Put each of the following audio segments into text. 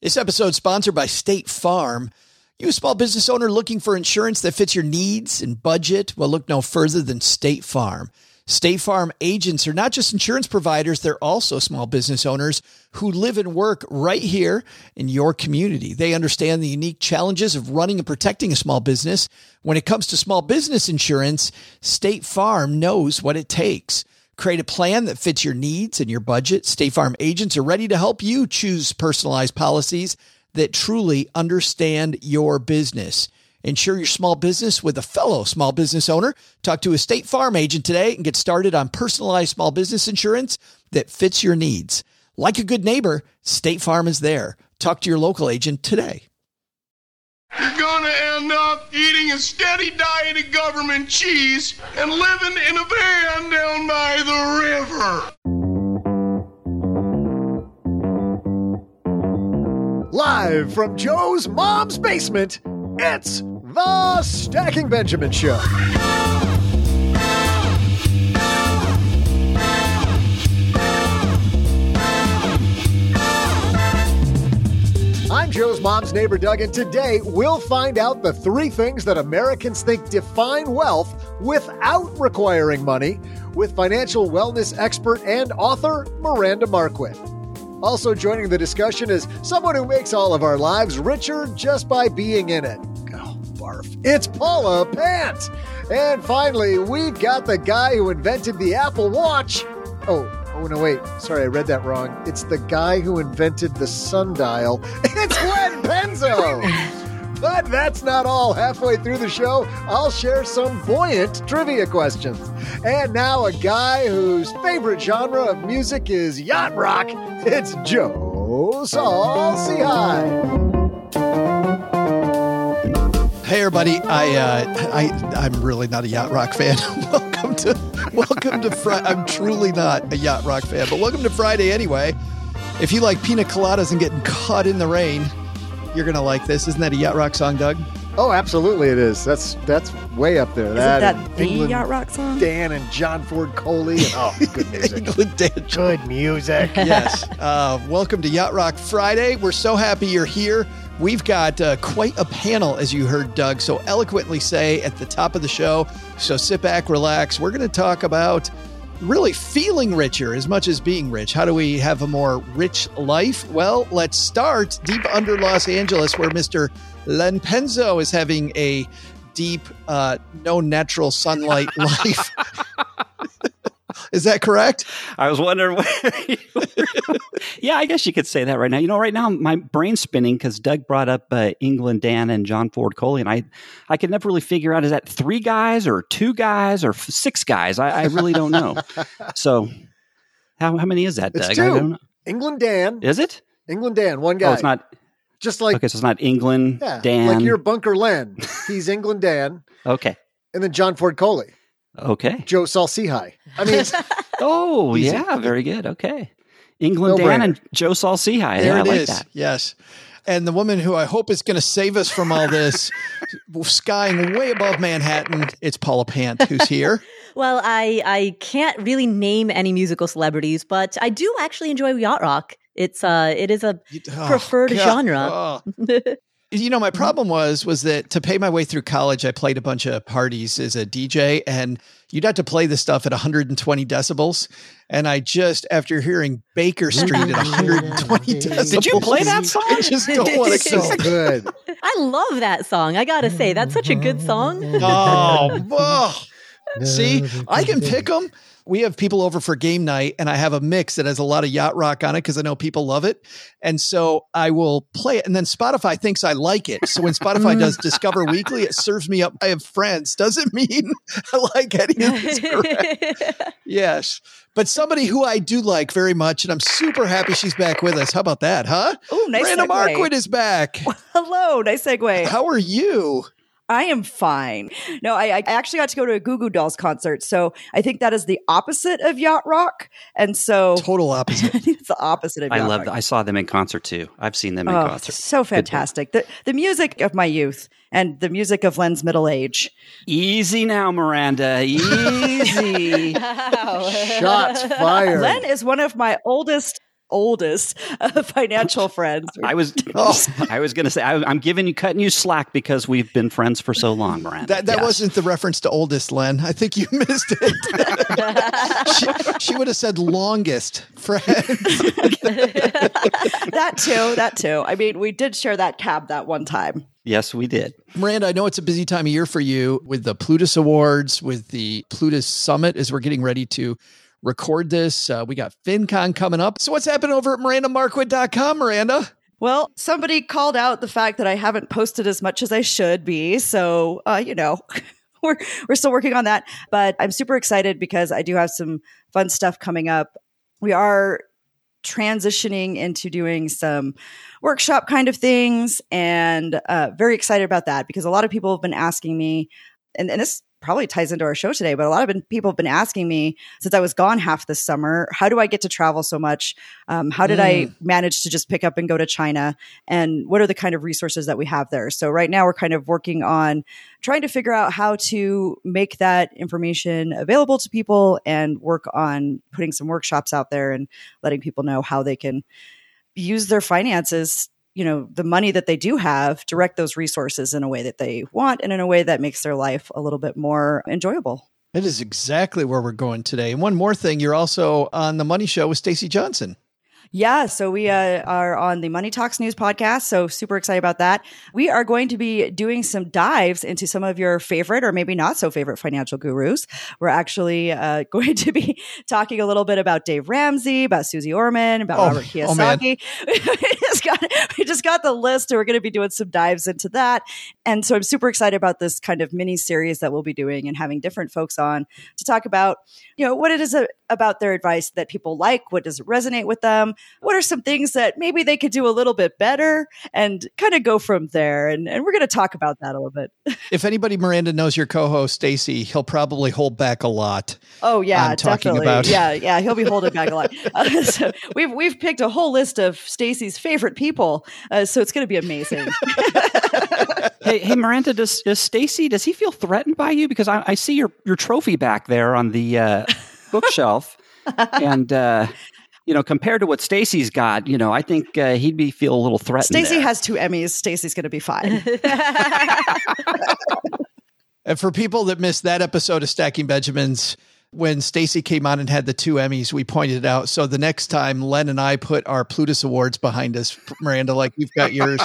This episode is sponsored by State Farm. You a small business owner looking for insurance that fits your needs and budget? Well, look no further than State Farm. State Farm agents are not just insurance providers, they're also small business owners who live and work right here in your community. They understand the unique challenges of running and protecting a small business. When it comes to small business insurance, State Farm knows what it takes. Create a plan that fits your needs and your budget. State Farm agents are ready to help you choose personalized policies that truly understand your business. Insure your small business with a fellow small business owner. Talk to a State Farm agent today and get started on personalized small business insurance that fits your needs. Like a good neighbor, State Farm is there. Talk to your local agent today. You're gonna end up eating a steady diet of government cheese and living in a van down by the river. Live from Joe's mom's basement, it's the Stacking Benjamin Show. I'm Joe's mom's neighbor, Doug, and today we'll find out the 3 things that Americans think define wealth without requiring money with financial wellness expert and author Miranda Marquit. Also joining the discussion is someone who makes all of our lives richer just by being in it. Oh, barf. It's Paula Pant. And finally, we've got the guy who invented the Apple Watch. Oh, no, wait. Sorry, I read that wrong. It's the guy who invented the sundial. It's Len Penzo! But that's not all. Halfway through the show, I'll share some buoyant trivia questions. And now a guy whose favorite genre of music is yacht rock. It's Joe Saul-Sehy. Hey everybody, I'm really not a yacht rock fan. Welcome to Friday. I'm truly not a yacht rock fan, but welcome to Friday anyway. If you like pina coladas and getting caught in the rain, you're gonna like this. Isn't that a yacht rock song, Doug? Oh, absolutely it is. That's way up there. Isn't that the England yacht rock song? Dan and John Ford Coley. And, oh, good music. England Dan. Good music. Yes. Welcome to Yacht Rock Friday. We're so happy you're here. We've got quite a panel, as you heard Doug so eloquently say at the top of the show. So sit back, relax. We're going to talk about really feeling richer as much as being rich. How do we have a more rich life? Well, let's start deep under Los Angeles, where Mr. Len Penzo is having a deep, no natural sunlight life. Is that correct? I was wondering where you were. Yeah, I guess you could say that right now. You know, right now my brain's spinning because Doug brought up England Dan and John Ford Coley, and I could never really figure out, is that 3 guys or 2 guys or 6 guys? I really don't know. So how many is that, Doug? It's 2. I don't know. England Dan. Is it? England Dan, one guy. Oh, it's not. Just like, okay, so it's not England Dan. like your Bunker Len. He's England Dan. Okay. And then John Ford Coley. Okay. Joe Saul-Sehy. I mean, oh, yeah, very good. Okay. England Dan and Joe Saul-Sehy. There I it like is. that. Yes. And the woman who I hope is going to save us from all this, skying way above Manhattan, it's Paula Pant, who's here. Well, I can't really name any musical celebrities, but I do actually enjoy yacht rock. It is a preferred genre. You know, my problem was that to pay my way through college, I played a bunch of parties as a DJ, and you'd have to play this stuff at 120 decibels. And I just, after hearing Baker Street at 120 decibels. Did you play that song? I just don't want to. so good. I love that song. I gotta say, that's such a good song. See, I can pick them. We have people over for game night, and I have a mix that has a lot of yacht rock on it because I know people love it. And so I will play it, and then Spotify thinks I like it. So when Spotify does Discover Weekly, it serves me up. I have friends. Doesn't mean I like any of this crap. Yes. But somebody who I do like very much, and I'm super happy she's back with us. How about that, huh? Oh, nice Miranda segue. Marquit is back. Hello, nice segue. How are you? I am fine. No, I actually got to go to a Goo Goo Dolls concert, so I think that is the opposite of yacht rock, and so total opposite. I think it's the opposite of yacht rock. I love that. I saw them in concert too. I've seen them in concert. So fantastic. The music of my youth and the music of Len's middle age. Easy now, Miranda. Easy. Shots fired. Len is one of my oldest oldest financial friends. I was going to say, I'm cutting you slack because we've been friends for so long, Miranda. That wasn't the reference to oldest, Len. I think you missed it. she would have said longest friend. That too. I mean, we did share that cab that one time. Yes, we did. Miranda, I know it's a busy time of year for you with the Plutus Awards, with the Plutus Summit as we're getting ready to record this. We got FinCon coming up. So what's happening over at MirandaMarquardt.com, Miranda? Well, somebody called out the fact that I haven't posted as much as I should be. So, we're still working on that. But I'm super excited because I do have some fun stuff coming up. We are transitioning into doing some workshop kind of things, and very excited about that because a lot of people have been asking me, and this probably ties into our show today, but a lot of people have been asking me since I was gone half this summer, how do I get to travel so much? How did I manage to just pick up and go to China? And what are the kind of resources that we have there? So right now we're kind of working on trying to figure out how to make that information available to people and work on putting some workshops out there and letting people know how they can use their finances, the money that they do have, direct those resources in a way that they want and in a way that makes their life a little bit more enjoyable. That is exactly where we're going today. And one more thing, you're also on The Money Show with Stacey Johnson. Yeah, so we are on the Money Talks News podcast, so super excited about that. We are going to be doing some dives into some of your favorite or maybe not so favorite financial gurus. We're actually going to be talking a little bit about Dave Ramsey, about Susie Orman, about Robert Kiyosaki. We just got the list, and we're going to be doing some dives into that. And so I'm super excited about this kind of mini series that we'll be doing and having different folks on to talk about, what it is about their advice that people like, what does it resonate with them, what are some things that maybe they could do a little bit better, and kind of go from there. And we're going to talk about that a little bit. If anybody, Miranda, knows your co-host, Stacey, he'll probably hold back a lot. Oh, yeah, definitely. Yeah, he'll be holding back a lot. So we've picked a whole list of Stacey's favorite people. So it's going to be amazing. Hey, Miranda, does Stacey, does he feel threatened by you? Because I see your trophy back there on the bookshelf. And, compared to what Stacey's got, I think he'd feel a little threatened. Stacey has 2 Emmys. Stacey's going to be fine. And for people that missed that episode of Stacking Benjamins, when Stacey came on and had the 2 Emmys, we pointed it out. So the next time Len and I put our Plutus Awards behind us, Miranda, like you've got yours.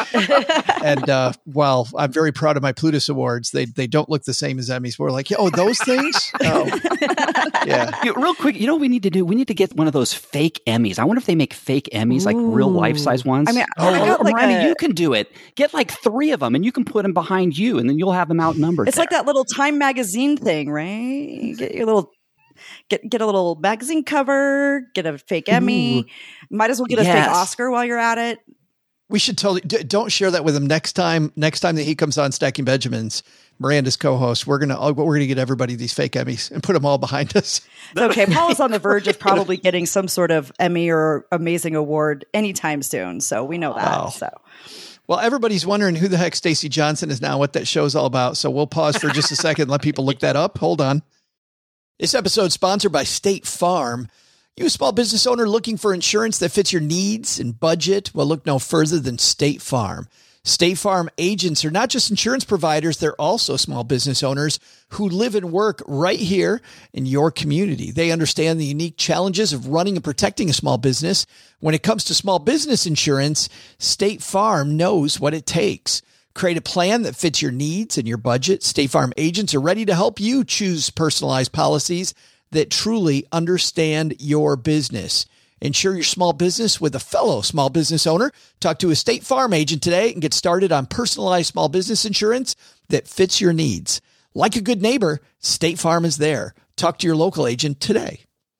And while I'm very proud of my Plutus Awards, they don't look the same as Emmys. We're like, those things? Oh. Yeah. Real quick, what we need to do? We need to get one of those fake Emmys. I wonder if they make fake Emmys, like real life-size ones. I mean, Miranda, you can do it. Get like 3 of them, and you can put them behind you, and then you'll have them outnumbered. It's like that little Time magazine thing, right? Get your little Get a little magazine cover, get a fake Emmy. Might as well get a fake Oscar while you're at it. We should totally don't share that with him next time that he comes on Stacking Benjamins, Miranda's co-host. We're gonna get everybody these fake Emmys and put them all behind us. Okay, Paul is on the verge of probably getting some sort of Emmy or amazing award anytime soon, so we know that. Wow. So. Well, everybody's wondering who the heck Stacey Johnson is now, what that show's all about. So we'll pause for just a second and let people look that up. Hold on. This episode is sponsored by State Farm. You a small business owner looking for insurance that fits your needs and budget? Well, look no further than State Farm. State Farm agents are not just insurance providers, they're also small business owners who live and work right here in your community. They understand the unique challenges of running and protecting a small business. When it comes to small business insurance, State Farm knows what it takes. Create a plan that fits your needs and your budget. State Farm agents are ready to help you choose personalized policies that truly understand your business. Insure your small business with a fellow small business owner. Talk to a State Farm agent today and get started on personalized small business insurance that fits your needs. Like a good neighbor, State Farm is there. Talk to your local agent today.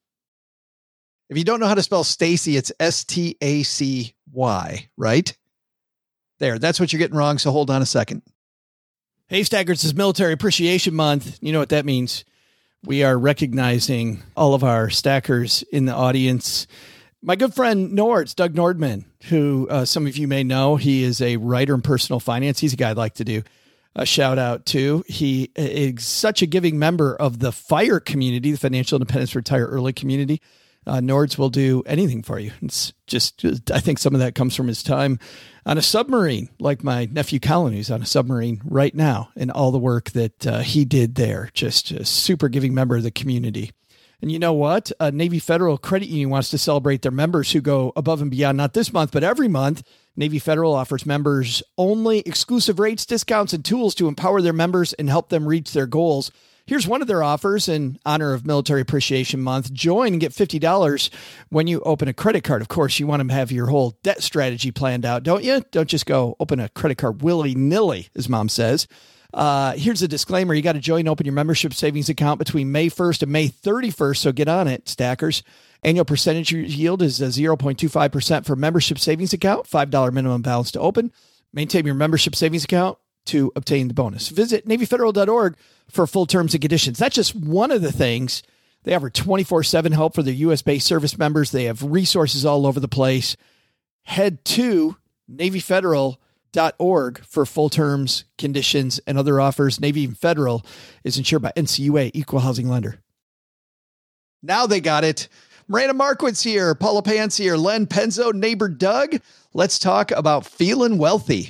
If you don't know how to spell Stacy, it's Stacy, right? There, that's what you're getting wrong, so hold on a second. Hey, Stackers, it's Military Appreciation Month. You know what that means. We are recognizing all of our stackers in the audience. My good friend Doug Nordman, who some of you may know, he is a writer in personal finance. He's a guy I'd like to do a shout out to. He is such a giving member of the FIRE community, the Financial Independence Retire Early community. Nords will do anything for you. It's just, I think some of that comes from his time on a submarine, like my nephew Colin, who's on a submarine right now, and all the work that he did there. Just a super giving member of the community. And you know what? Navy Federal Credit Union wants to celebrate their members who go above and beyond, not this month, but every month. Navy Federal offers members only exclusive rates, discounts, and tools to empower their members and help them reach their goals. Here's one of their offers in honor of Military Appreciation Month. Join and get $50 when you open a credit card. Of course, you want to have your whole debt strategy planned out, don't you? Don't just go open a credit card willy-nilly, as Mom says. Here's a disclaimer. You got to join and open your membership savings account between May 1st and May 31st. So get on it, stackers. Annual percentage yield is 0.25% for membership savings account, $5 minimum balance to open. Maintain your membership savings account to obtain the bonus. Visit NavyFederal.org for full terms and conditions. That's just one of the things. They offer 24/7 help for their U.S.-based service members. They have resources all over the place. Head to NavyFederal.org for full terms, conditions, and other offers. Navy Federal is insured by NCUA, Equal Housing Lender. Now they got it. Miranda Markowitz here, Paula Pants here, Len Penzo, neighbor Doug. Let's talk about feeling wealthy.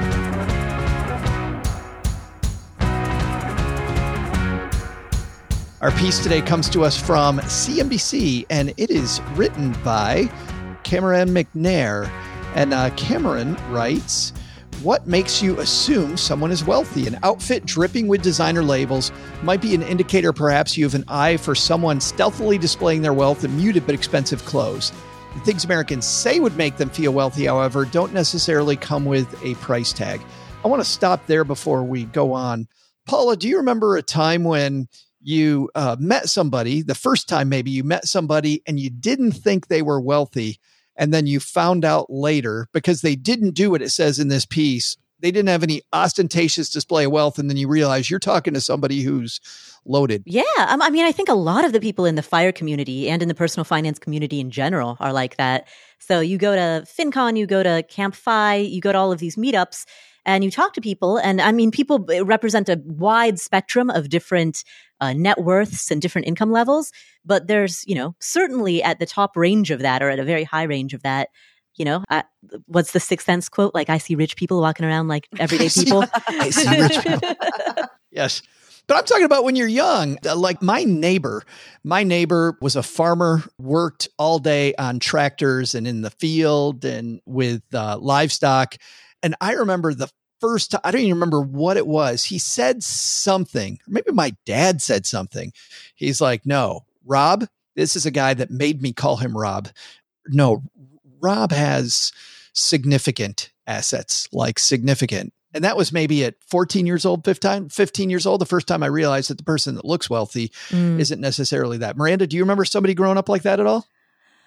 Our piece today comes to us from CNBC, and it is written by Cameron McNair. And Cameron writes, what makes you assume someone is wealthy? An outfit dripping with designer labels might be an indicator perhaps you have an eye for someone stealthily displaying their wealth in muted but expensive clothes. The things Americans say would make them feel wealthy, however, don't necessarily come with a price tag. I want to stop there before we go on. Paula, do you remember a time when you met somebody, the first time maybe you met somebody and you didn't think they were wealthy, and then you found out later because they didn't do what it says in this piece? They didn't have any ostentatious display of wealth, and then you realize you're talking to somebody who's loaded. Yeah. I mean, I think a lot of the people in the FIRE community and in the personal finance community in general are like that. So you go to FinCon, you go to Camp Fi, you go to all of these meetups, and you talk to people. And I mean, people represent a wide spectrum of different net worths and different income levels. But there's, certainly at the top range of that, or at a very high range of that, what's the Sixth Sense quote? Like, I see rich people walking around like everyday people. I see rich people. Yes. But I'm talking about when you're young. Like my neighbor was a farmer, worked all day on tractors and in the field and with livestock. And I remember the first time, I don't even remember what it was. He said something, or maybe my dad said something. He's like, no, Rob, this is a guy that made me call him Rob. No, Rob has significant assets, like significant. And that was maybe at 14 years old, 15 years old, the first time I realized that the person that looks wealthy isn't necessarily that. Miranda, do you remember somebody growing up like that at all?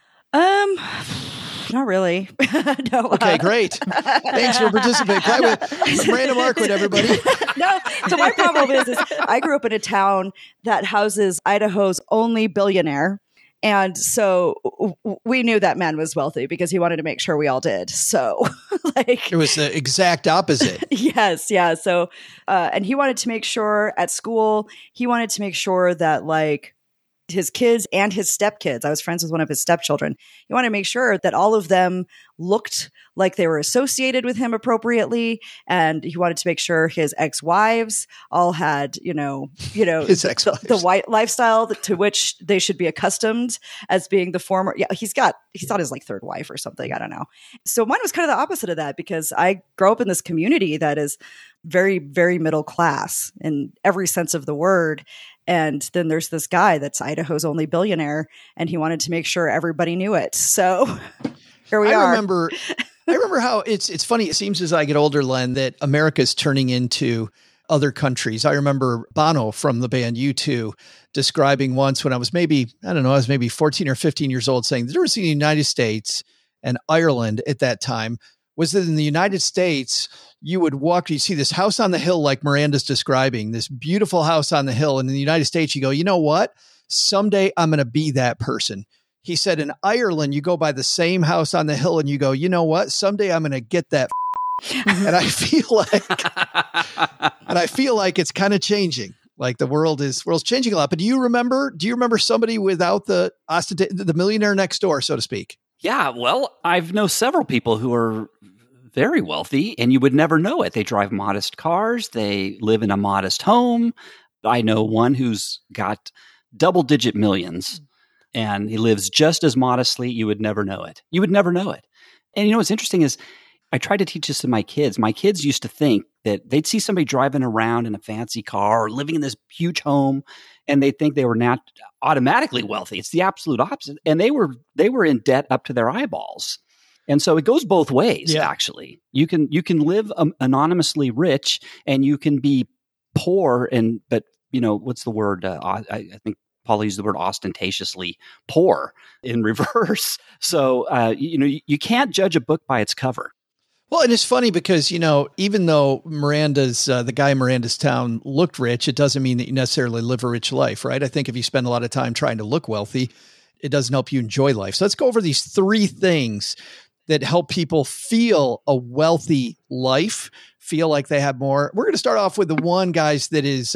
Not really. No. Okay, great. Thanks for participating. Play with Miranda Markwood, everybody. No. So my problem is I grew up in a town that houses Idaho's only billionaire. And so we knew that man was wealthy because he wanted to make sure we all did. So it was the exact opposite. Yes. Yeah. So, and he wanted to make sure at school, he wanted to make sure that his kids and his stepkids, I was friends with one of his stepchildren. He wanted to make sure that all of them looked like they were associated with him appropriately. And he wanted to make sure his ex-wives all had, his ex-wives, the white lifestyle to which they should be accustomed as being the former. Yeah. He's on his third wife or something. I don't know. So mine was kind of the opposite of that because I grew up in this community that is very, very middle class in every sense of the word. And then there's this guy that's Idaho's only billionaire, and he wanted to make sure everybody knew it. So here we are. I remember how it's funny. It seems as I get older, Len, that America's turning into other countries. I remember Bono from the band U2 describing once when I was maybe 14 or 15 years old, saying the difference in the United States and Ireland at that time was that in the United States, you would walk, you see this house on the hill like Miranda's describing, this beautiful house on the hill. And in the United States, you go, you know what? Someday I'm going to be that person. He said in Ireland, you go by the same house on the hill and you go, you know what? Someday I'm going to get that. And I feel like it's kind of changing. Like the world's changing a lot. But do you remember somebody without the millionaire next door, so to speak? Yeah, well, I've known several people who are very wealthy, and you would never know it. They drive modest cars. They live in a modest home. I know one who's got double-digit millions, and he lives just as modestly. You would never know it. You would never know it. And what's interesting is I tried to teach this to my kids. My kids used to think that they'd see somebody driving around in a fancy car or living in this huge home, and they'd think they were not automatically wealthy. It's the absolute opposite. And they were in debt up to their eyeballs. And so it goes both ways, actually. You can live anonymously rich, and you can be poor, but what's the word? I think Paula used the word ostentatiously poor in reverse. So, you can't judge a book by its cover. Well, and it's funny because, even though the guy in Miranda's Town looked rich, it doesn't mean that you necessarily live a rich life, right? I think if you spend a lot of time trying to look wealthy, it doesn't help you enjoy life. So let's go over these 3 things that help people feel a wealthy life, feel like they have more. We're going to start off with the one, guys, that is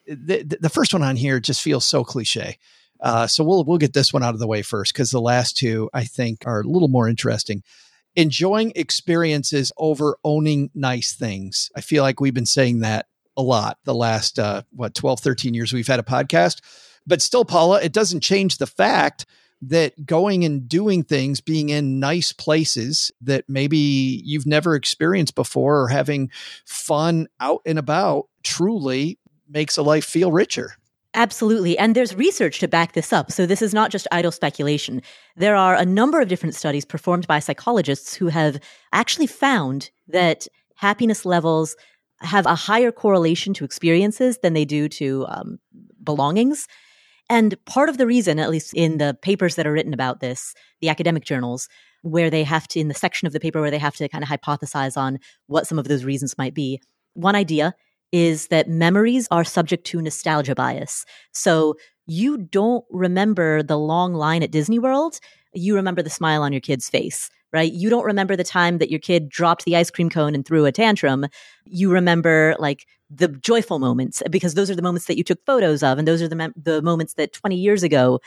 the first one on here just feels so cliche. So we'll get this one out of the way first, because the last 2, I think, are a little more interesting. Enjoying experiences over owning nice things. I feel like we've been saying that a lot the last, 12, 13 years we've had a podcast. But still, Paula, it doesn't change the fact that going and doing things, being in nice places that maybe you've never experienced before, or having fun out and about, truly makes a life feel richer. Absolutely. And there's research to back this up. So this is not just idle speculation. There are a number of different studies performed by psychologists who have actually found that happiness levels have a higher correlation to experiences than they do to belongings. And part of the reason, at least in the papers that are written about this, the academic journals, where they have to, in the section of the paper where they have to kind of hypothesize on what some of those reasons might be, one idea is that memories are subject to nostalgia bias. So you don't remember the long line at Disney World. You remember the smile on your kid's face, right? You don't remember the time that your kid dropped the ice cream cone and threw a tantrum. You remember like the joyful moments, because those are the moments that you took photos of. And those are the moments that 20 years ago,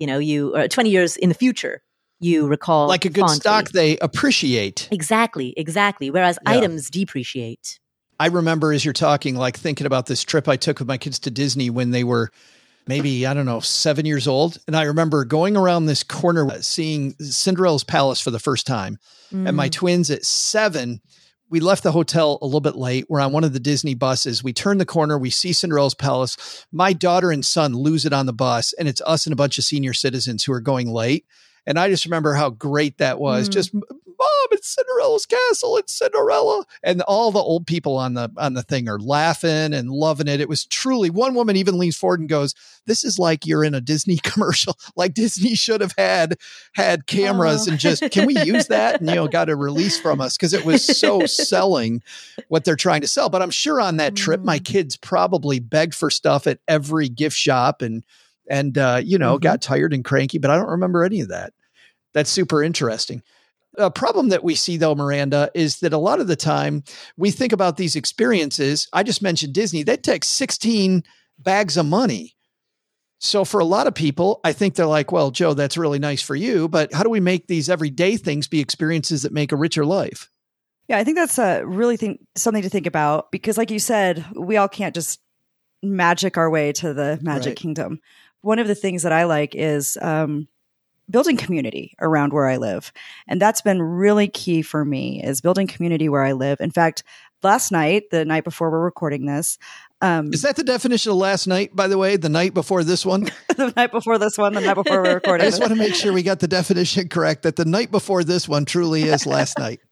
or 20 years in the future, you recall. Like a good fondly. stock, they appreciate. Exactly. Whereas items depreciate. I remember, as you're talking, like thinking about this trip I took with my kids to Disney when they were maybe, 7 years old. And I remember going around this corner, seeing Cinderella's Palace for the first time. And my twins at 7, we left the hotel a little bit late. We're on one of the Disney buses. We turn the corner. We see Cinderella's Palace. My daughter and son lose it on the bus. And it's us and a bunch of senior citizens who are going late. And I just remember how great that was. Just, Mom, it's Cinderella's castle. It's Cinderella. And all the old people on the thing are laughing and loving it. It was truly, one woman even leans forward and goes, "This is like you're in a Disney commercial. Like Disney should have had cameras and just, can we use that?" And, got a release from us, because it was so selling what they're trying to sell. But I'm sure on that trip, my kids probably begged for stuff at every gift shop and got tired and cranky, but I don't remember any of that. That's super interesting. A problem that we see, though, Miranda, is that a lot of the time we think about these experiences. I just mentioned Disney. That takes 16 bags of money. So for a lot of people, I think they're like, well, Joe, that's really nice for you, but how do we make these everyday things be experiences that make a richer life? Yeah, I think that's something to think about, because like you said, we all can't just magic our way to the Magic Kingdom. One of the things that I like is building community around where I live. And that's been really key for me, is building community where I live. In fact, last night, the night before we're recording this. Is that the definition of last night, by the way? The night before this one? The night before this one, the night before we're recording. I just want to make sure we got the definition correct, that the night before this one truly is last night.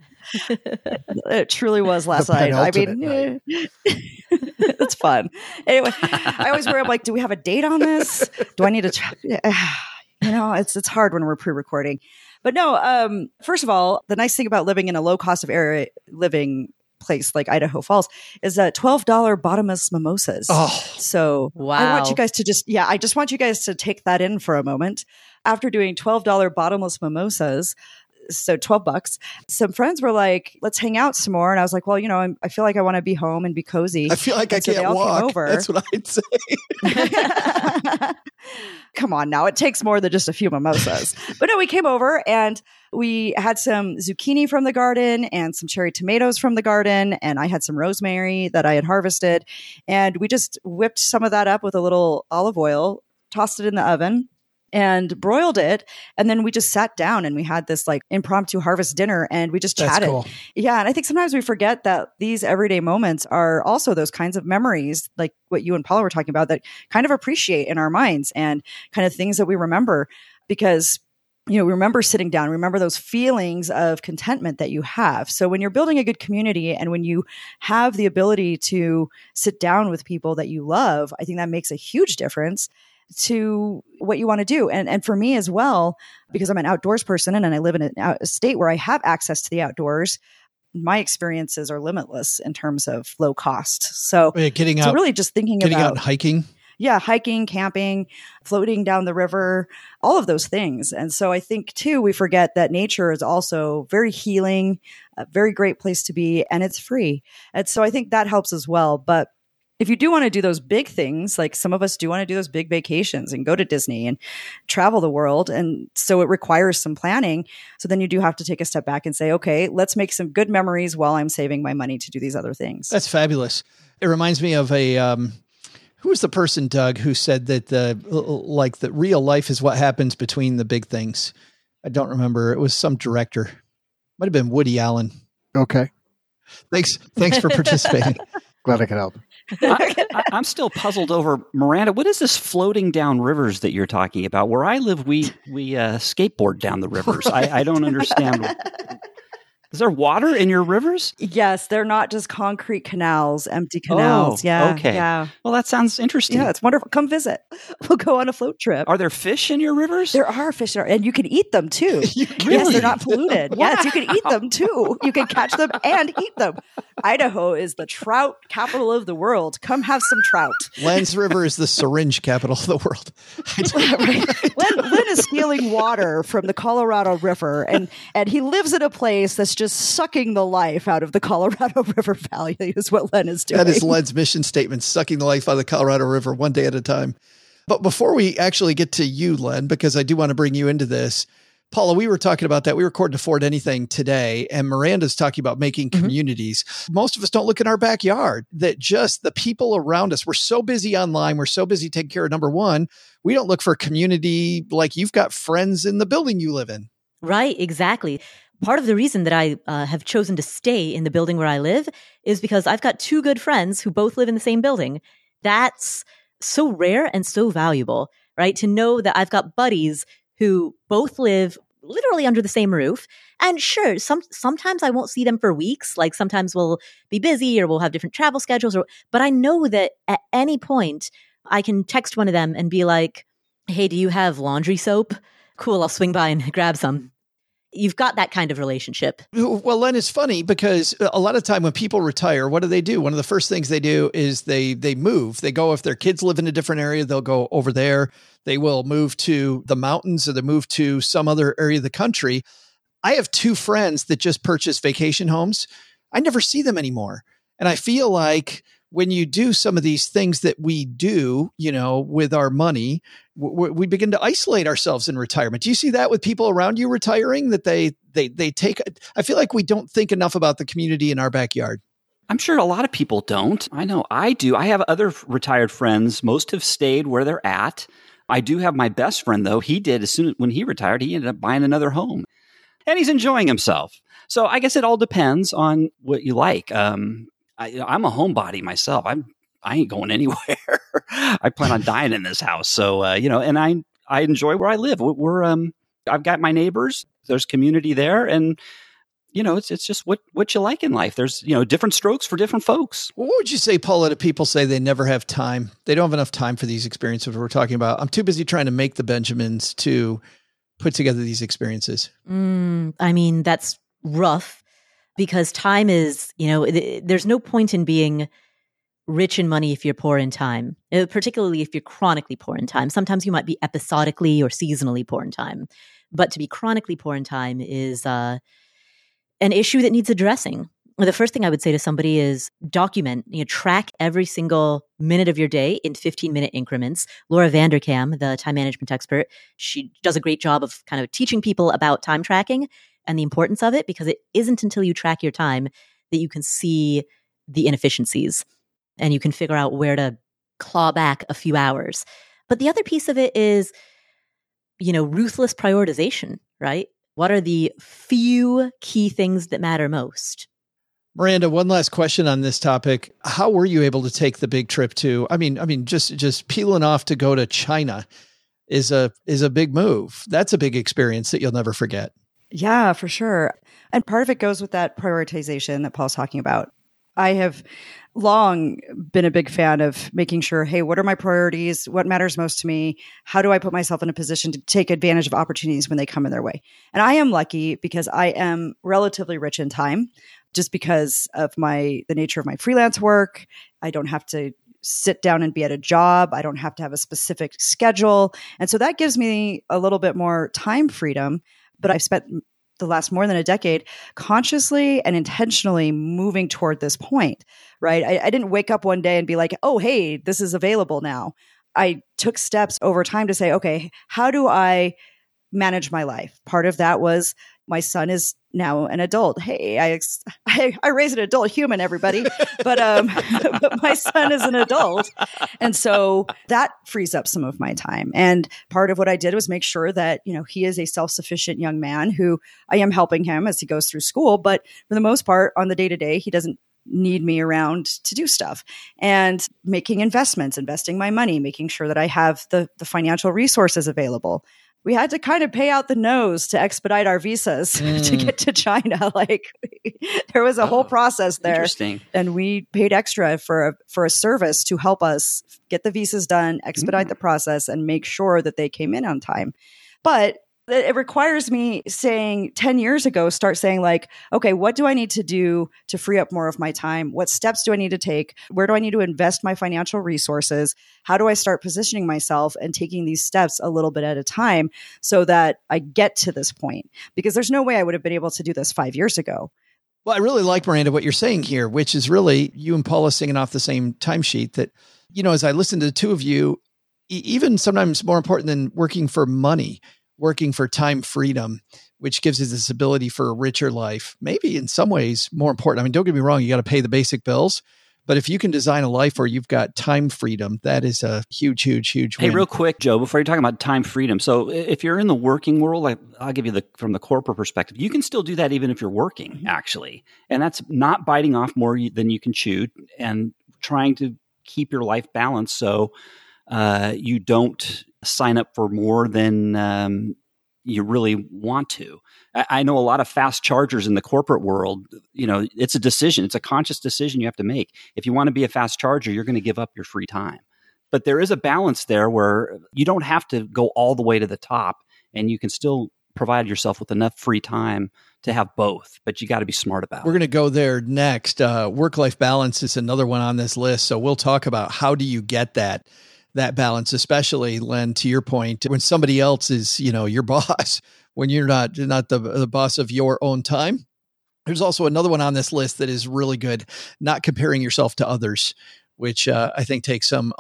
It truly was last night. I mean, it's fun. Anyway, I always worry, I'm like, do we have a date on this? Do I need to it's hard when we're pre-recording. But no, first of all, the nice thing about living in a low cost of area living place like Idaho Falls is that $12 bottomless mimosas. Oh, so wow. I want you guys to I just want you guys to take that in for a moment. After doing $12 bottomless mimosas, So $12. Some friends were like, let's hang out some more. And I was like, well, I feel like I want to be home and be cozy. I feel like I can't walk. That's what I'd say. Come on now. It takes more than just a few mimosas. But no, we came over and we had some zucchini from the garden and some cherry tomatoes from the garden. And I had some rosemary that I had harvested. And we just whipped some of that up with a little olive oil, tossed it in the oven, and broiled it. And then we just sat down and we had this like impromptu harvest dinner and we just chatted. Cool. Yeah. And I think sometimes we forget that these everyday moments are also those kinds of memories, like what you and Paula were talking about, that kind of appreciate in our minds and kind of things that we remember because, we remember sitting down, remember those feelings of contentment that you have. So when you're building a good community and when you have the ability to sit down with people that you love, I think that makes a huge difference to what you want to do. And for me as well, because I'm an outdoors person and I live in a state where I have access to the outdoors, my experiences are limitless in terms of low cost. So, really just thinking getting about out and hiking. Yeah, hiking, camping, floating down the river, all of those things. And so I think too, we forget that nature is also very healing, a very great place to be, and it's free. And so I think that helps as well. But if you do want to do those big things, like some of us do want to do those big vacations and go to Disney and travel the world. And so it requires some planning. So then you do have to take a step back and say, okay, let's make some good memories while I'm saving my money to do these other things. That's fabulous. It reminds me of who was the person, Doug, who said that the real life is what happens between the big things? I don't remember. It was some director. Might have been Woody Allen. Okay. Thanks for participating. Glad I could help. I'm still puzzled over, Miranda, what is this floating down rivers that you're talking about? Where I live, we skateboard down the rivers. I don't understand. Is there water in your rivers? Yes, they're not just concrete canals, empty canals. Yeah. Okay. Yeah. Well, that sounds interesting. Yeah, it's wonderful. Come visit. We'll go on a float trip. Are there fish in your rivers? There are fish, and you can eat them too. Yes, they're not polluted. Yes, you can eat them too. You can catch them and eat them. Idaho is the trout capital of the world. Come have some trout. Len's River is the syringe capital of the world. Len is stealing water from the Colorado River, and he lives in a place that's just sucking the life out of the Colorado River Valley is what Len is doing. That is Len's mission statement, sucking the life out of the Colorado River one day at a time. But before we actually get to you, Len, because I do want to bring you into this, Paula, we were talking about that. We recorded Afford Anything today, and Miranda's talking about making communities. Most of us don't look in our backyard, that just the people around us, we're so busy online. We're so busy taking care of number one. We don't look for community like you've got friends in the building you live in. Right, exactly. Part of the reason that I have chosen to stay in the building where I live is because I've got two good friends who both live in the same building. That's so rare and so valuable, right? To know that I've got buddies who both live literally under the same roof. And sure, sometimes I won't see them for weeks. Like sometimes we'll be busy or we'll have different travel schedules. But I know that at any point I can text one of them and be like, hey, do you have laundry soap? Cool, I'll swing by and grab some. You've got that kind of relationship. Well, Len, it's funny because a lot of time when people retire, what do? One of the first things they do is they move. They go, if their kids live in a different area, they'll go over there. They will move to the mountains or they move to some other area of the country. I have two friends that just purchased vacation homes. I never see them anymore. And I feel like when you do some of these things that we do, with our money, we begin to isolate ourselves in retirement. Do you see that with people around you retiring, that they take, I feel like we don't think enough about the community in our backyard. I'm sure a lot of people don't. I know I do. I have other retired friends. Most have stayed where they're at. I do have my best friend, though. He did, when he retired, he ended up buying another home. And he's enjoying himself. So I guess it all depends on what you like. I'm a homebody myself. I ain't going anywhere. I plan on dying in this house. So, and I enjoy where I live. I've got my neighbors. There's community there. And, it's just what you like in life. There's, different strokes for different folks. What would you say, Paula, to people say they never have time? They don't have enough time for these experiences we're talking about. I'm too busy trying to make the Benjamins to put together these experiences. That's rough. Because time is, there's no point in being rich in money if you're poor in time, particularly if you're chronically poor in time. Sometimes you might be episodically or seasonally poor in time. But to be chronically poor in time is an issue that needs addressing. The first thing I would say to somebody is document, track every single minute of your day in 15-minute increments. Laura Vanderkam, the time management expert, she does a great job of kind of teaching people about time tracking and the importance of it, because it isn't until you track your time that you can see the inefficiencies and you can figure out where to claw back a few hours. But the other piece of it is, ruthless prioritization, right? What are the few key things that matter most? Miranda, one last question on this topic. How were you able to take the big trip to, just peeling off to go to China is a big move. That's a big experience that you'll never forget. Yeah, for sure. And part of it goes with that prioritization that Paul's talking about. I have long been a big fan of making sure, hey, what are my priorities? What matters most to me? How do I put myself in a position to take advantage of opportunities when they come in their way? And I am lucky because I am relatively rich in time, just because of the nature of my freelance work. I don't have to sit down and be at a job. I don't have to have a specific schedule. And so that gives me a little bit more time freedom. But I've spent the last more than a decade consciously and intentionally moving toward this point, right? I didn't wake up one day and be like, oh, hey, this is available now. I took steps over time to say, okay, how do I manage my life? Part of that was my son is now an adult. Hey, I raise an adult human, everybody, but my son is an adult. And so that frees up some of my time. And part of what I did was make sure that, he is a self-sufficient young man who I am helping him as he goes through school. But for the most part, on the day-to-day, he doesn't need me around to do stuff, and making investments, investing my money, making sure that I have the financial resources available. We had to kind of pay out the nose to expedite our visas to get to China. There was a whole process there. Interesting. And we paid extra for a service to help us get the visas done, expedite the process, and make sure that they came in on time. But it requires me saying 10 years ago, start saying okay, what do I need to do to free up more of my time? What steps do I need to take? Where do I need to invest my financial resources? How do I start positioning myself and taking these steps a little bit at a time so that I get to this point? Because there's no way I would have been able to do this 5 years ago. Well, I really like, Miranda, what you're saying here, which is really you and Paula singing off the same timesheet that, as I listen to the two of you, even sometimes more important than working for money, working for time freedom, which gives us this ability for a richer life, maybe in some ways more important. Don't get me wrong, you got to pay the basic bills, but if you can design a life where you've got time freedom, that is a huge, huge, huge win. Hey, real quick, Joe, before you're talking about time freedom. So if you're in the working world, I'll give you from the corporate perspective, you can still do that even if you're working, actually. And that's not biting off more than you can chew and trying to keep your life balanced so you don't sign up for more than you really want to. I know a lot of fast chargers in the corporate world. It's a decision. It's a conscious decision you have to make. If you want to be a fast charger, you're going to give up your free time. But there is a balance there where you don't have to go all the way to the top, and you can still provide yourself with enough free time to have both, but you got to be smart about it. We're going to go there next. Work-life balance is another one on this list. So we'll talk about how do you get that balance, especially, Len, to your point, when somebody else is, your boss, when you're not the boss of your own time. There's also another one on this list that is really good, not comparing yourself to others, which I think takes some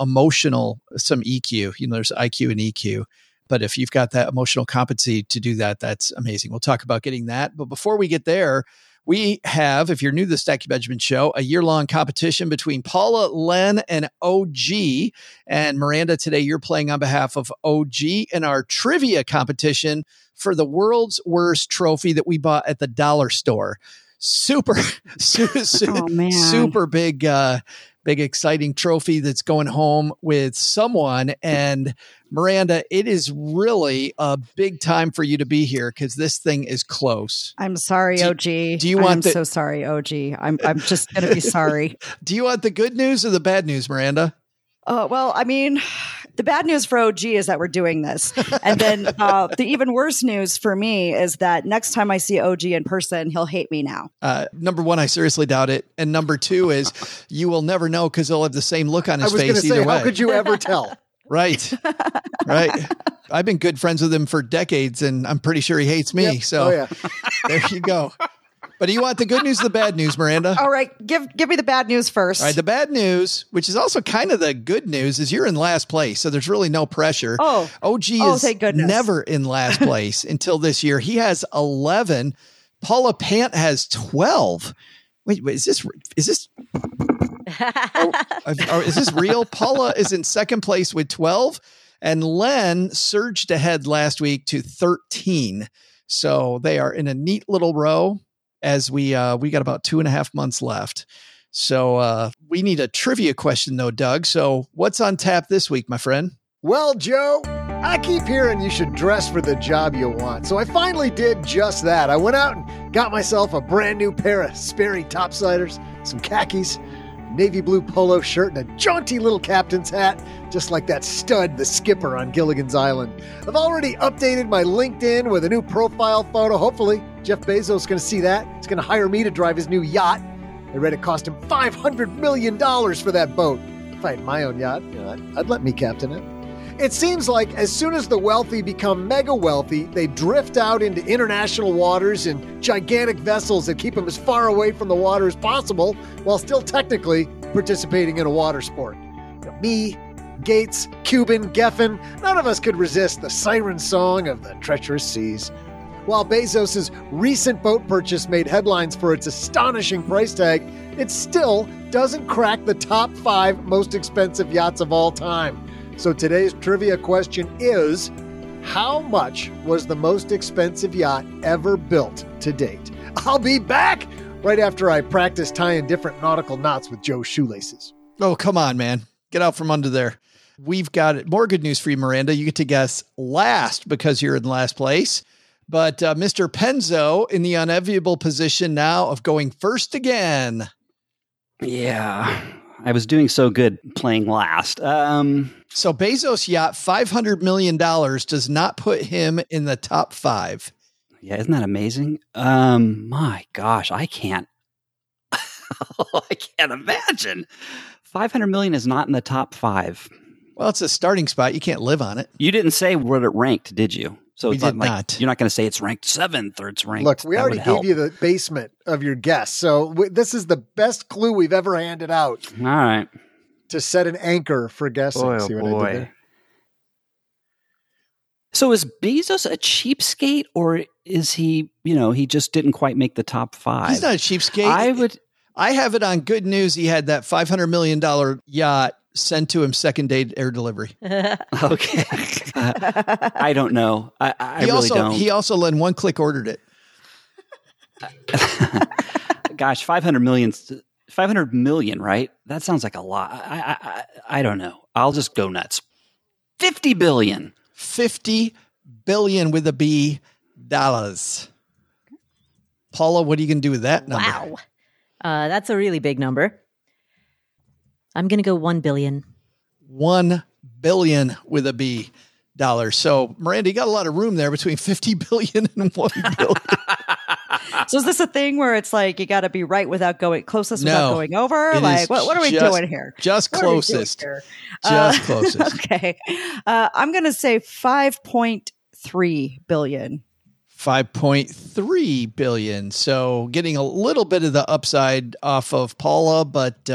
EQ. There's IQ and EQ. But if you've got that emotional competency to do that, that's amazing. We'll talk about getting that. But before we get there, we have, if you're new to the Stacking Benjamin Show, a year-long competition between Paula, Len, and OG. And Miranda, today you're playing on behalf of OG in our trivia competition for the world's worst trophy that we bought at the dollar store. Super big, exciting trophy that's going home with someone. And Miranda, it is really a big time for you to be here because this thing is close. I'm sorry, OG. I'm so sorry, OG. I'm just going to be sorry. Do you want the good news or the bad news, Miranda? Well, the bad news for OG is that we're doing this. And then the even worse news for me is that next time I see OG in person, he'll hate me now. Number one, I seriously doubt it. And number two is you will never know because he'll have the same look on his face either way. How could you ever tell? Right. Right. I've been good friends with him for decades, and I'm pretty sure he hates me. Yep. So there you go. But do you want the good news or the bad news, Miranda? All right, give me the bad news first. All right, the bad news, which is also kind of the good news, is you're in last place, so there's really no pressure. OG is thank goodness. never in last place until this year. He has 11. Paula Pant has 12. Wait, is this is this real? Paula is in second place with 12, and Len surged ahead last week to 13. So they are in a neat little row as we got about 2.5 months left. So we need a trivia question though, Doug. So what's on tap this week, my friend? Well, Joe, I keep hearing you should dress for the job you want. So I finally did just that. I went out and got myself a brand new pair of Sperry topsiders, some khakis, navy blue polo shirt, and a jaunty little captain's hat, just like that stud, the skipper on Gilligan's Island. I've already updated my LinkedIn with a new profile photo. Hopefully, Jeff Bezos is going to see that. He's going to hire me to drive his new yacht. I read it cost him $500 million for that boat. If I had my own yacht, I'd let me captain it. It seems like as soon as the wealthy become mega wealthy, they drift out into international waters in gigantic vessels that keep them as far away from the water as possible while still technically participating in a water sport. Me, Gates, Cuban, Geffen, none of us could resist the siren song of the treacherous seas. While Bezos' recent boat purchase made headlines for its astonishing price tag, it still doesn't crack the top 5 most expensive yachts of all time. So today's trivia question is, how much was the most expensive yacht ever built to date? I'll be back right after I practice tying different nautical knots with Joe's shoelaces. Oh, come on, man. Get out from under there. We've got more good news for you, Miranda. You get to guess last because you're in last place. But Mr. Penzo in the unenviable position now of going first again. Yeah, I was doing so good playing last. So Bezos' yacht, $500 million, does not put him in the top 5. Yeah, isn't that amazing? My gosh, I can't imagine. 500 million is not in the top 5. Well, it's a starting spot. You can't live on it. You didn't say where it ranked, did you? So it's did not like not. You're not going to say it's ranked 7th or it's ranked. Look, we already gave you the basement of your guess. So this is the best clue we've ever handed out. All right. To set an anchor for guessing. Boy, See what I did there? So is Bezos a cheapskate, or is he, he just didn't quite make the top 5? He's not a cheapskate. I have it on good news. He had that $500 million yacht sent to him second day air delivery. Okay. I don't know. I really don't. He also in one click ordered it. Gosh, 500 million, right? That sounds like a lot. I don't know. I'll just go nuts. 50 billion. 50 billion with a B dollars. Paula, what are you going to do with that number? Wow. That's a really big number. I'm going to go 1 billion. 1 billion with a B dollars. So, Miranda, you got a lot of room there between 50 billion and 1 billion. So is this a thing where it's like you got to be right without going closest without going over? Like what are we doing here? Just closest. Just closest. Okay. I'm going to say 5.3 billion. 5.3 billion. So getting a little bit of the upside off of Paula, but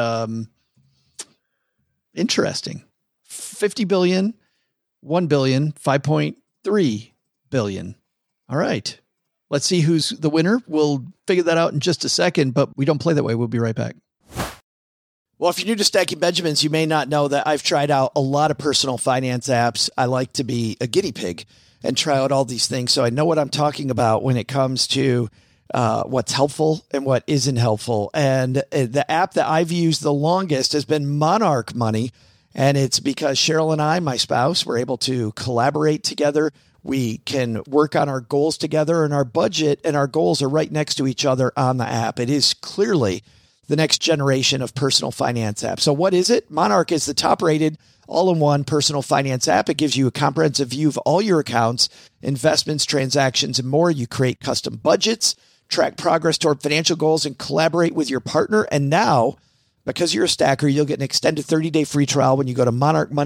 interesting. 50 billion, 1 billion, 5.3 billion. All right. Let's see who's the winner. We'll figure that out in just a second, but we don't play that way. We'll be right back. Well, if you're new to Stacking Benjamins, you may not know that I've tried out a lot of personal finance apps. I like to be a guinea pig and try out all these things. So I know what I'm talking about when it comes to what's helpful and what isn't helpful. And the app that I've used the longest has been Monarch Money. And it's because Cheryl and I, my spouse, were able to collaborate together. We can work on our goals together, and our budget and our goals are right next to each other on the app. It is clearly the next generation of personal finance apps. So what is it? Monarch is the top-rated all-in-one personal finance app. It gives you a comprehensive view of all your accounts, investments, transactions, and more. You create custom budgets, track progress toward financial goals, and collaborate with your partner. And now Because you're a stacker, you'll get an extended 30-day free trial when you go to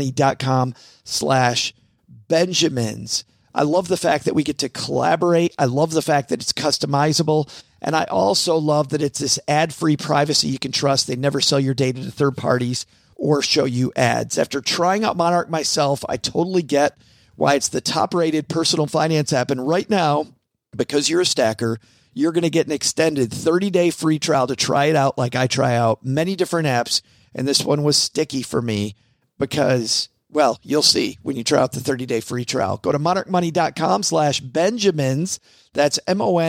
monarchmoney.com/Benjamins. I love the fact that we get to collaborate. I love the fact that it's customizable. And I also love that it's this ad-free privacy you can trust. They never sell your data to third parties or show you ads. After trying out Monarch myself, I totally get why it's the top-rated personal finance app. And right now, because you're a stacker, you're going to get an extended 30-day free trial to try it out like I try out many different apps. And this one was sticky for me because, well, you'll see when you try out the 30-day free trial. Go to monarchmoney.com/Benjamins. That's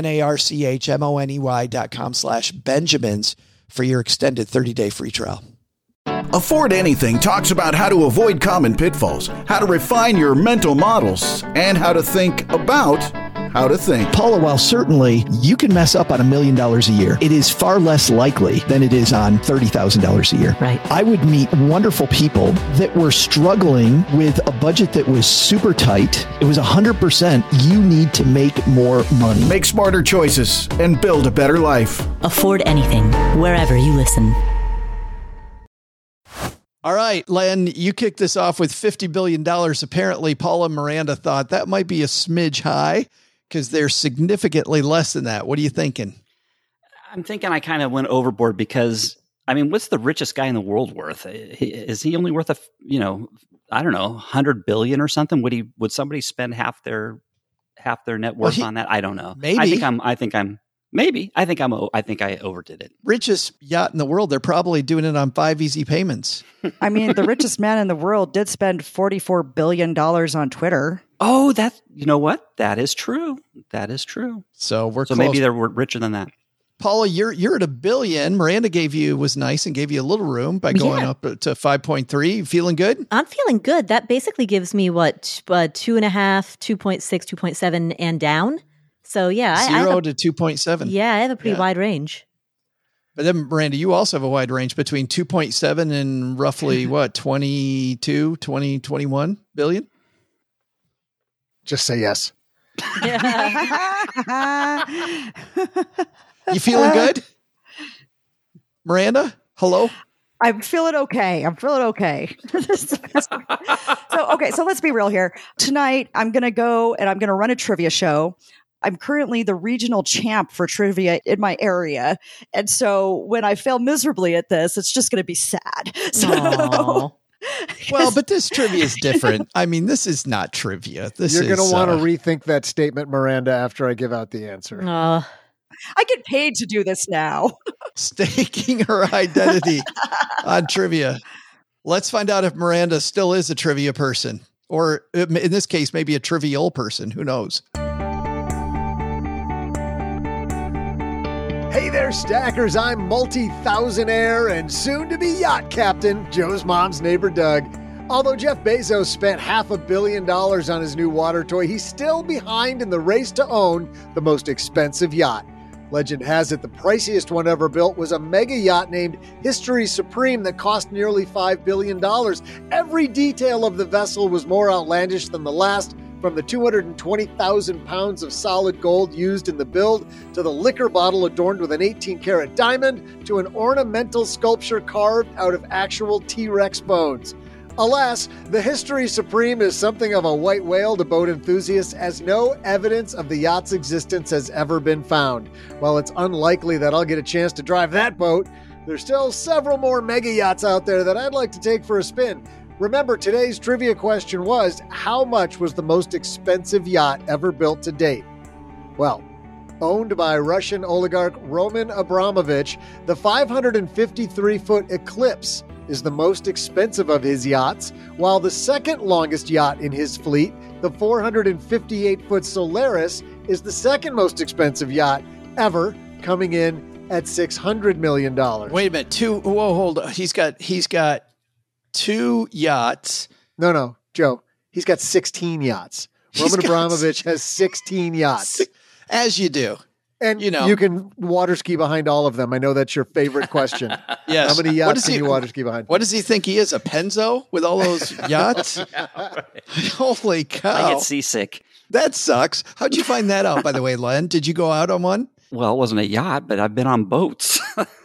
monarchmoney.com/Benjamins for your extended 30-day free trial. Afford Anything talks about how to avoid common pitfalls, how to refine your mental models, and how to think about how to think. Paula, while certainly you can mess up on $1 million a year, it is far less likely than it is on $30,000 a year. Right. I would meet wonderful people that were struggling with a budget that was super tight. It was 100% you need to make more money. Make smarter choices and build a better life. Afford Anything, wherever you listen. All right, Len, you kicked this off with $50 billion. Apparently, Paula and Miranda thought that might be a smidge high because they're significantly less than that. What are you thinking? I'm thinking I kind of went overboard because, I mean, what's the richest guy in the world worth? Is he only worth I don't know, 100 billion or something? Would somebody spend half their net worth on that? I don't know. Maybe. I think I overdid it. Richest yacht in the world. They're probably doing it on 5 easy payments. I mean, the richest man in the world did spend $44 billion on Twitter. Oh, you know what? That is true. That is true. So we're close. Maybe they're richer than that. Paula, you're at $1 billion. Miranda was nice and gave you a little room by going up to 5.3. You feeling good? I'm feeling good. That basically gives me 2.5, 2.6, 2.7 and down. So yeah, 0 to 2.7. Yeah, I have a pretty wide range. But then, Miranda, you also have a wide range between 2.7 and roughly 22, 20, 21 billion? Just say yes. You feeling good? Miranda, hello? I'm feeling okay. So let's be real here. Tonight, I'm going to go and I'm going to run a trivia show. I'm currently the regional champ for trivia in my area. And so when I fail miserably at this, it's just going to be sad. So, well, but this trivia is different. I mean, this is not trivia. You're going to want to rethink that statement, Miranda, after I give out the answer. I get paid to do this now. Staking her identity on trivia. Let's find out if Miranda still is a trivia person, or in this case, maybe a trivial person. Who knows? Hey there, stackers. I'm multi-thousandaire and soon-to-be yacht captain, Joe's mom's neighbor, Doug. Although Jeff Bezos spent $500 million on his new water toy, he's still behind in the race to own the most expensive yacht. Legend has it the priciest one ever built was a mega yacht named History Supreme that cost nearly $5 billion. Every detail of the vessel was more outlandish than the last, from the 220,000 pounds of solid gold used in the build, to the liquor bottle adorned with an 18-karat diamond, to an ornamental sculpture carved out of actual T-Rex bones. Alas, the History Supreme is something of a white whale to boat enthusiasts, as no evidence of the yacht's existence has ever been found. While it's unlikely that I'll get a chance to drive that boat, there's still several more mega yachts out there that I'd like to take for a spin. Remember, today's trivia question was, how much was the most expensive yacht ever built to date? Well, owned by Russian oligarch Roman Abramovich, the 553-foot Eclipse is the most expensive of his yachts, while the second longest yacht in his fleet, the 458-foot Solaris, is the second most expensive yacht ever, coming in at $600 million. Wait a minute. Hold on. He's got 2 yachts. No, Joe. He's got 16 yachts. Roman Abramovich has 16 yachts. As you do. And you can water ski behind all of them. I know that's your favorite question. Yes. How many yachts can you water ski behind? What does he think he is, a Penzo with all those yachts? Holy cow. I get seasick. That sucks. How'd you find that out, by the way, Len? Did you go out on one? Well, it wasn't a yacht, but I've been on boats.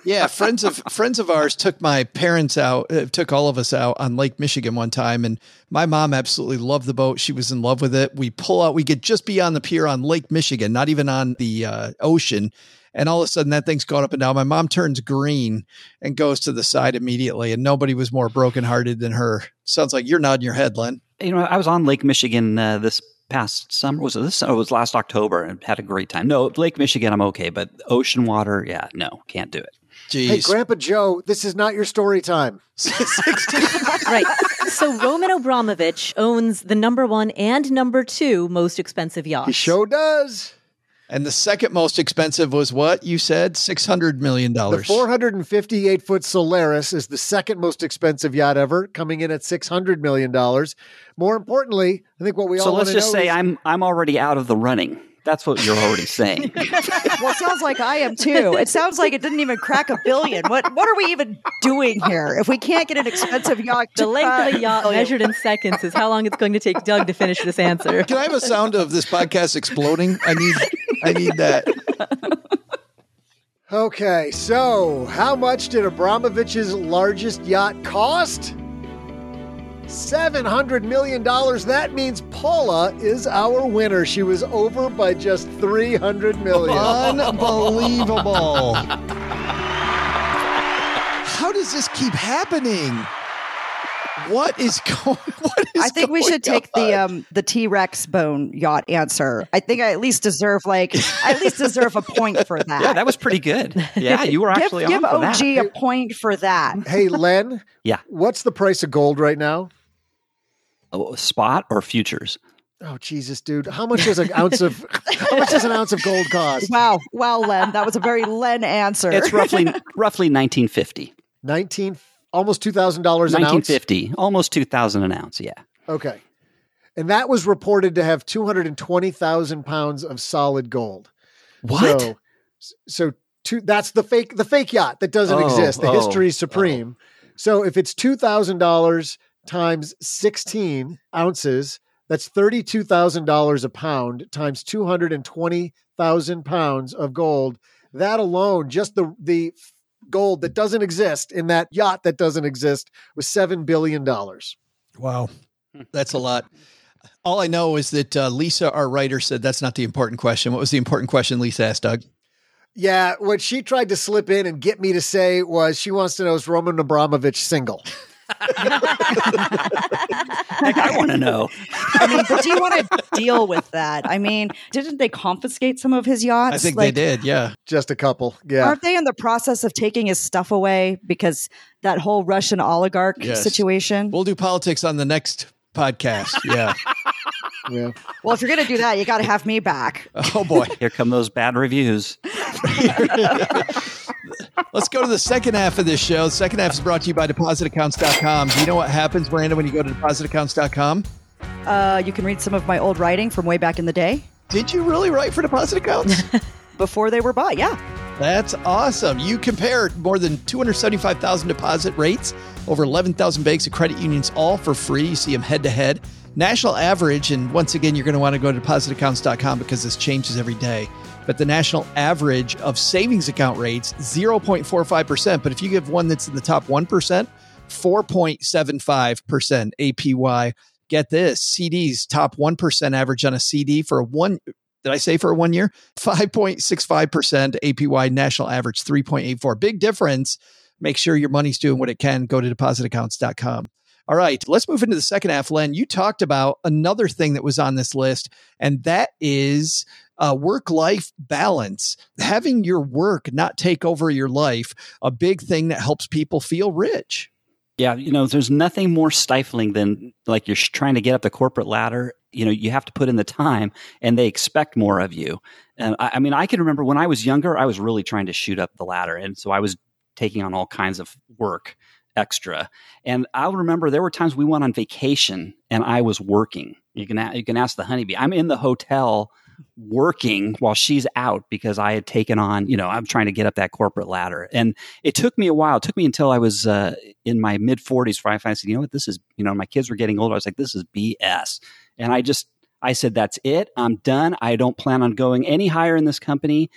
Yeah, friends of ours took my parents out, took all of us out on Lake Michigan one time, and my mom absolutely loved the boat. She was in love with it. We pull out, we get just beyond the pier on Lake Michigan, not even on the ocean, and all of a sudden that thing's going up and down. My mom turns green and goes to the side immediately, and nobody was more brokenhearted than her. Sounds like you're nodding your head, Len. I was on Lake Michigan this past summer. Was it this? It was last October, and had a great time. No, Lake Michigan, I'm okay, but ocean water, yeah, no, can't do it. Jeez. Hey, Grandpa Joe, this is not your story time. Right. So Roman Abramovich owns the number 1 and number 2 most expensive yachts. He sure does. And the second most expensive was what you said? $600 million. The 458-foot Solaris is the second most expensive yacht ever, coming in at $600 million. More importantly, I think what we all want to know. So let's just say I'm already out of the running. That's what you're already saying. Well, it sounds like I am too. It sounds like it didn't even crack $1 billion. What are we even doing here? If we can't get an expensive yacht, The length of a yacht measured in seconds is how long it's going to take Doug to finish this answer. Can I have a sound of this podcast exploding? I need that. Okay, so how much did Abramovich's largest yacht cost? $700 million. That means Paula is our winner. She was over by just $300 million. Unbelievable. How does this keep happening? What is going on? I think we should take the T-Rex bone yacht answer. I think I at least deserve a point for that. Yeah, that was pretty good. Yeah, you were actually give on for OG that. a point for that. Hey, Len. Yeah. What's the price of gold right now? Oh, spot or futures? Oh, Jesus, dude. How much does an ounce of gold cost? Wow, Len. That was a very Len answer. It's roughly 1950. Almost $2,000 an ounce? 1950, almost 2,000 an ounce, yeah. Okay. And that was reported to have 220,000 pounds of solid gold. What? That's the fake yacht that doesn't exist. The history is supreme. So if it's $2,000 times 16 ounces, that's $32,000 a pound times 220,000 pounds of gold. That alone, just the gold that doesn't exist in that yacht that doesn't exist, was $7 billion. Wow. That's a lot. All I know is that Lisa, our writer, said that's not the important question. What was the important question Lisa asked, Doug? Yeah, what she tried to slip in and get me to say was she wants to know, is Roman Abramovich single? Heck, I want to know. I mean, but do you want to deal with that? I mean, didn't they confiscate some of his yachts? I think they did, yeah. Just a couple, yeah. Aren't they in the process of taking his stuff away because that whole Russian oligarch situation? We'll do politics on the next podcast, yeah. Yeah. Well, if you're going to do that, you got to have me back. Oh, boy. Here come those bad reviews. Let's go to the second half of this show. The second half is brought to you by depositaccounts.com. Do you know what happens, Miranda, when you go to depositaccounts.com? You can read some of my old writing from way back in the day. Did you really write for Deposit Accounts? Before they were bought, yeah. That's awesome. You compared more than 275,000 deposit rates, over 11,000 banks and credit unions, all for free. You see them head to head. National average, and once again, you're going to want to go to depositaccounts.com because this changes every day. But the national average of savings account rates, 0.45%. But if you give one that's in the top 1%, 4.75% APY. Get this, CDs, top 1% average on a CD for a 1 year? 5.65% APY, national average 3.84. Big difference. Make sure your money's doing what it can. Go to depositaccounts.com. All right, let's move into the second half. Len, you talked about another thing that was on this list, and that is work-life balance. Having your work not take over your life, a big thing that helps people feel rich. Yeah, there's nothing more stifling than like you're trying to get up the corporate ladder. You have to put in the time and they expect more of you. And I mean, I can remember when I was younger, I was really trying to shoot up the ladder. And so I was taking on all kinds of work extra. And I'll remember there were times we went on vacation and I was working. You can ask the honeybee. I'm in the hotel working while she's out because I had taken on, I'm trying to get up that corporate ladder. And it took me a while. It took me until I was in my mid 40s for I finally said, this is, my kids were getting older. I was like, this is BS. And I said, that's it. I'm done. I don't plan on going any higher in this company.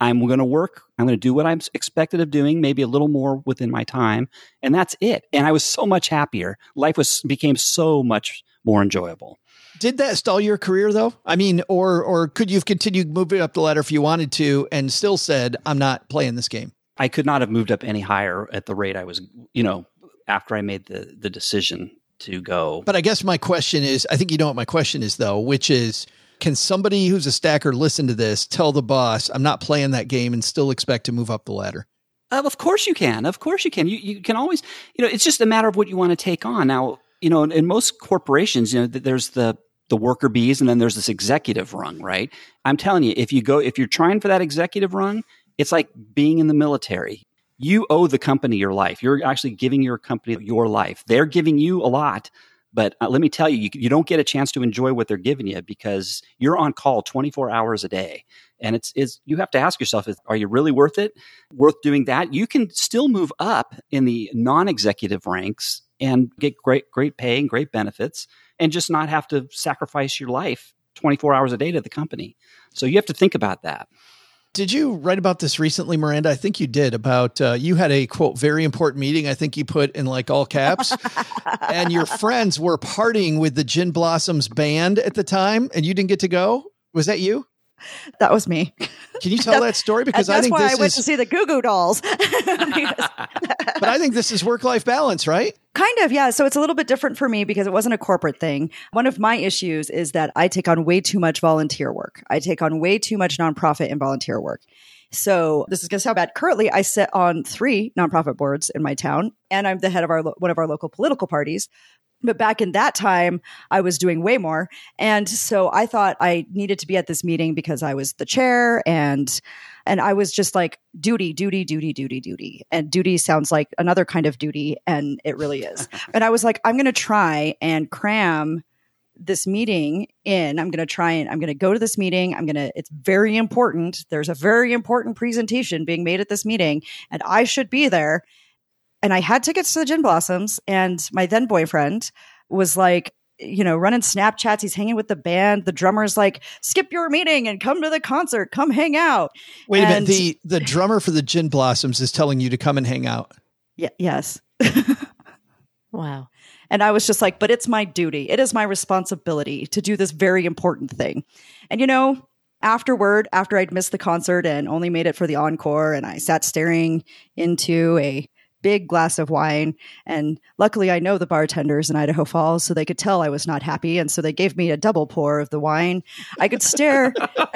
I'm going to work. I'm going to do what I'm expected of doing, maybe a little more within my time. And that's it. And I was so much happier. Life became so much more enjoyable. Did that stall your career though? I mean, or could you have continued moving up the ladder if you wanted to and still said, I'm not playing this game? I could not have moved up any higher at the rate I was, after I made the decision to go. But I guess my question is, I think you know what my question is though, which is, can somebody who's a stacker listen to this, tell the boss, I'm not playing that game and still expect to move up the ladder? Of course you can. Of course you can. You can always, it's just a matter of what you want to take on. Now, in most corporations, there's the worker bees and then there's this executive rung, right? I'm telling you, if you're trying for that executive rung, it's like being in the military. You owe the company your life. You're actually giving your company your life. They're giving you a lot. But let me tell you, you don't get a chance to enjoy what they're giving you because you're on call 24 hours a day. And it's you have to ask yourself, are you really worth it? Worth doing that? You can still move up in the non-executive ranks and get great pay and great benefits and just not have to sacrifice your life 24 hours a day to the company. So you have to think about that. Did you write about this recently, Miranda? I think you did, about you had a, quote, very important meeting. I think you put in like all caps and your friends were partying with the Gin Blossoms band at the time and you didn't get to go. Was that you? That was me. Can you tell that story? Because I think that's why I went to see the Goo Goo Dolls. But I think this is work-life balance, right? Kind of, yeah. So it's a little bit different for me because it wasn't a corporate thing. One of my issues is that I take on way too much volunteer work. I take on way too much nonprofit and volunteer work. So this is going to sound bad. Currently, I sit on 3 nonprofit boards in my town, and I'm the head of one of our local political parties. But back in that time, I was doing way more. And so I thought I needed to be at this meeting because I was the chair and I was just like, duty. And duty sounds like another kind of duty. And it really is. And I was like, I'm going to try and cram this meeting in. I'm going to go to this meeting. It's very important. There's a very important presentation being made at this meeting and I should be there. And I had tickets to the Gin Blossoms, and my then boyfriend was like, running Snapchats. He's hanging with the band. The drummer's like, skip your meeting and come to the concert. Come hang out. Wait a minute. The drummer for the Gin Blossoms is telling you to come and hang out. Yeah. Yes. Wow. And I was just like, but it's my duty. It is my responsibility to do this very important thing. And after I'd missed the concert and only made it for the encore, and I sat staring into a big glass of wine. And luckily I know the bartenders in Idaho Falls, so they could tell I was not happy. And so they gave me a double pour of the wine. I could stare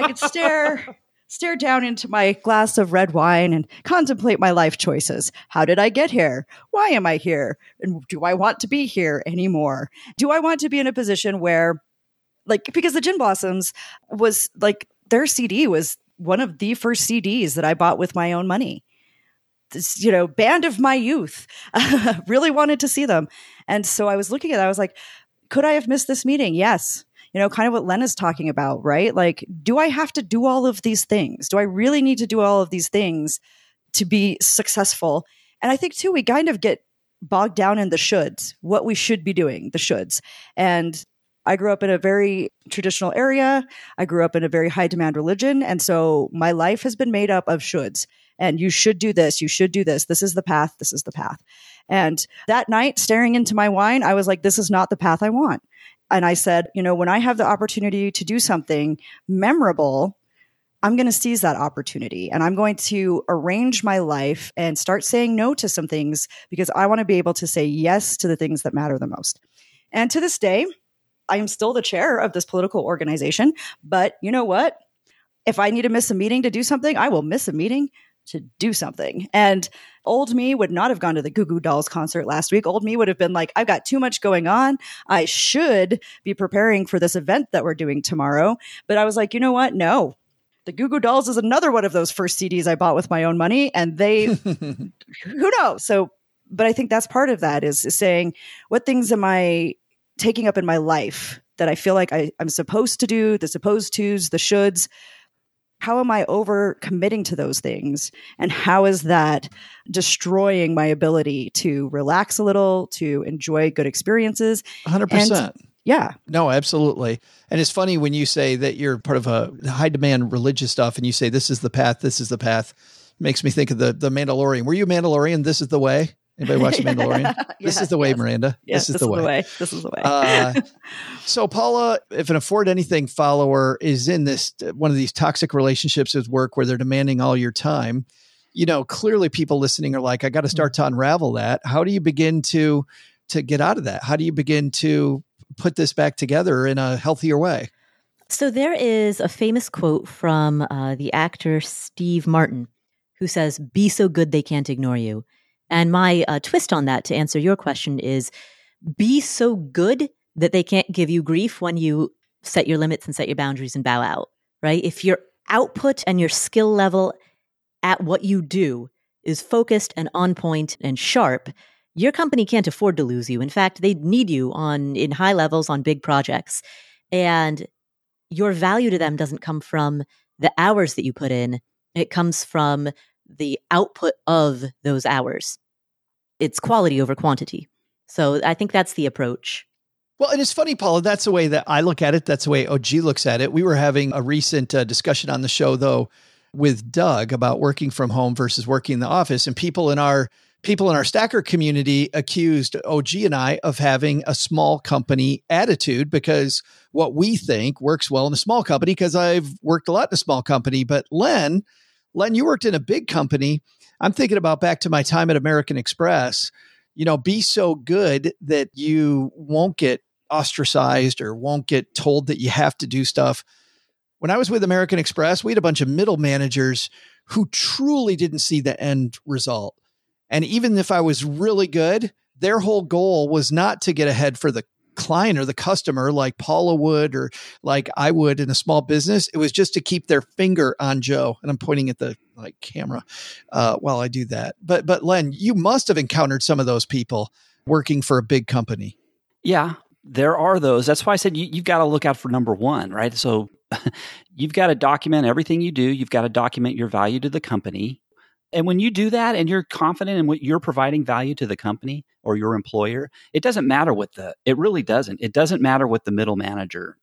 down into my glass of red wine and contemplate my life choices. How did I get here? Why am I here? And do I want to be here anymore? Do I want to be in a position where, because the Gin Blossoms was their CD was one of the first CDs that I bought with my own money. This, band of my youth, really wanted to see them. And so I was looking at it, I was like, could I have missed this meeting? Yes. Kind of what Len is talking about, right? Like, do I have to do all of these things? Do I really need to do all of these things to be successful? And I think too, we kind of get bogged down in the shoulds, what we should be doing, the shoulds. And I grew up in a very traditional area. I grew up in a very high demand religion. And so my life has been made up of shoulds. And you should do this. You should do this. This is the path. This is the path. And that night, staring into my wine, I was like, this is not the path I want. And I said, when I have the opportunity to do something memorable, I'm going to seize that opportunity. And I'm going to arrange my life and start saying no to some things because I want to be able to say yes to the things that matter the most. And to this day, I am still the chair of this political organization. But you know what? If I need to miss a meeting to do something, I will miss a meeting to do something. And old me would not have gone to the Goo Goo Dolls concert last week. Old me would have been like, I've got too much going on. I should be preparing for this event that we're doing tomorrow. But I was like, you know what? No. The Goo Goo Dolls is another one of those first CDs I bought with my own money. And they, who knows? So, but I think that's part of that is saying, what things am I taking up in my life that I feel like I'm supposed to do, the supposed tos, the shoulds? How am I over committing to those things? And how is that destroying my ability to relax a little, to enjoy good experiences? 100%. Yeah. No, absolutely. And it's funny when you say that you're part of a high demand religious stuff and you say, this is the path, this is the path. Makes me think of the Mandalorian. Were you a Mandalorian? This is the way. Anybody watch Mandalorian? This is the way, Miranda. Yes, this is the way. This is the way. So Paula, if an Afford Anything follower is in this, one of these toxic relationships with work where they're demanding all your time, clearly people listening are like, I got to start to unravel that. How do you begin to get out of that? How do you begin to put this back together in a healthier way? So there is a famous quote from the actor Steve Martin, who says, "Be so good they can't ignore you." And my twist on that, to answer your question, is be so good that they can't give you grief when you set your limits and set your boundaries and bow out, right? If your output and your skill level at what you do is focused and on point and sharp, your company can't afford to lose you. In fact, they need you in high levels on big projects. And your value to them doesn't come from the hours that you put in. It comes from the output of those hours. It's quality over quantity. So I think that's the approach. Well, and it's funny, Paula, that's the way that I look at it. That's the way OG looks at it. We were having a recent discussion on the show, though, with Doug about working from home versus working in the office. And people in our Stacker community accused OG and I of having a small company attitude because what we think works well in a small company, because I've worked a lot in a small company. But Len, you worked in a big company. I'm thinking about back to my time at American Express. Be so good that you won't get ostracized or won't get told that you have to do stuff. When I was with American Express, we had a bunch of middle managers who truly didn't see the end result. And even if I was really good, their whole goal was not to get ahead for the client or the customer like Paula would or like I would in a small business. It was just to keep their finger on Joe. And I'm pointing at the camera while I do that. But Len, you must have encountered some of those people working for a big company. Yeah, there are those. That's why I said you've got to look out for number one, right? So you've got to document everything you do. You've got to document your value to the company. And when you do that and you're confident in what you're providing value to the company or your employer, it doesn't matter it really doesn't. It doesn't matter what this middle manager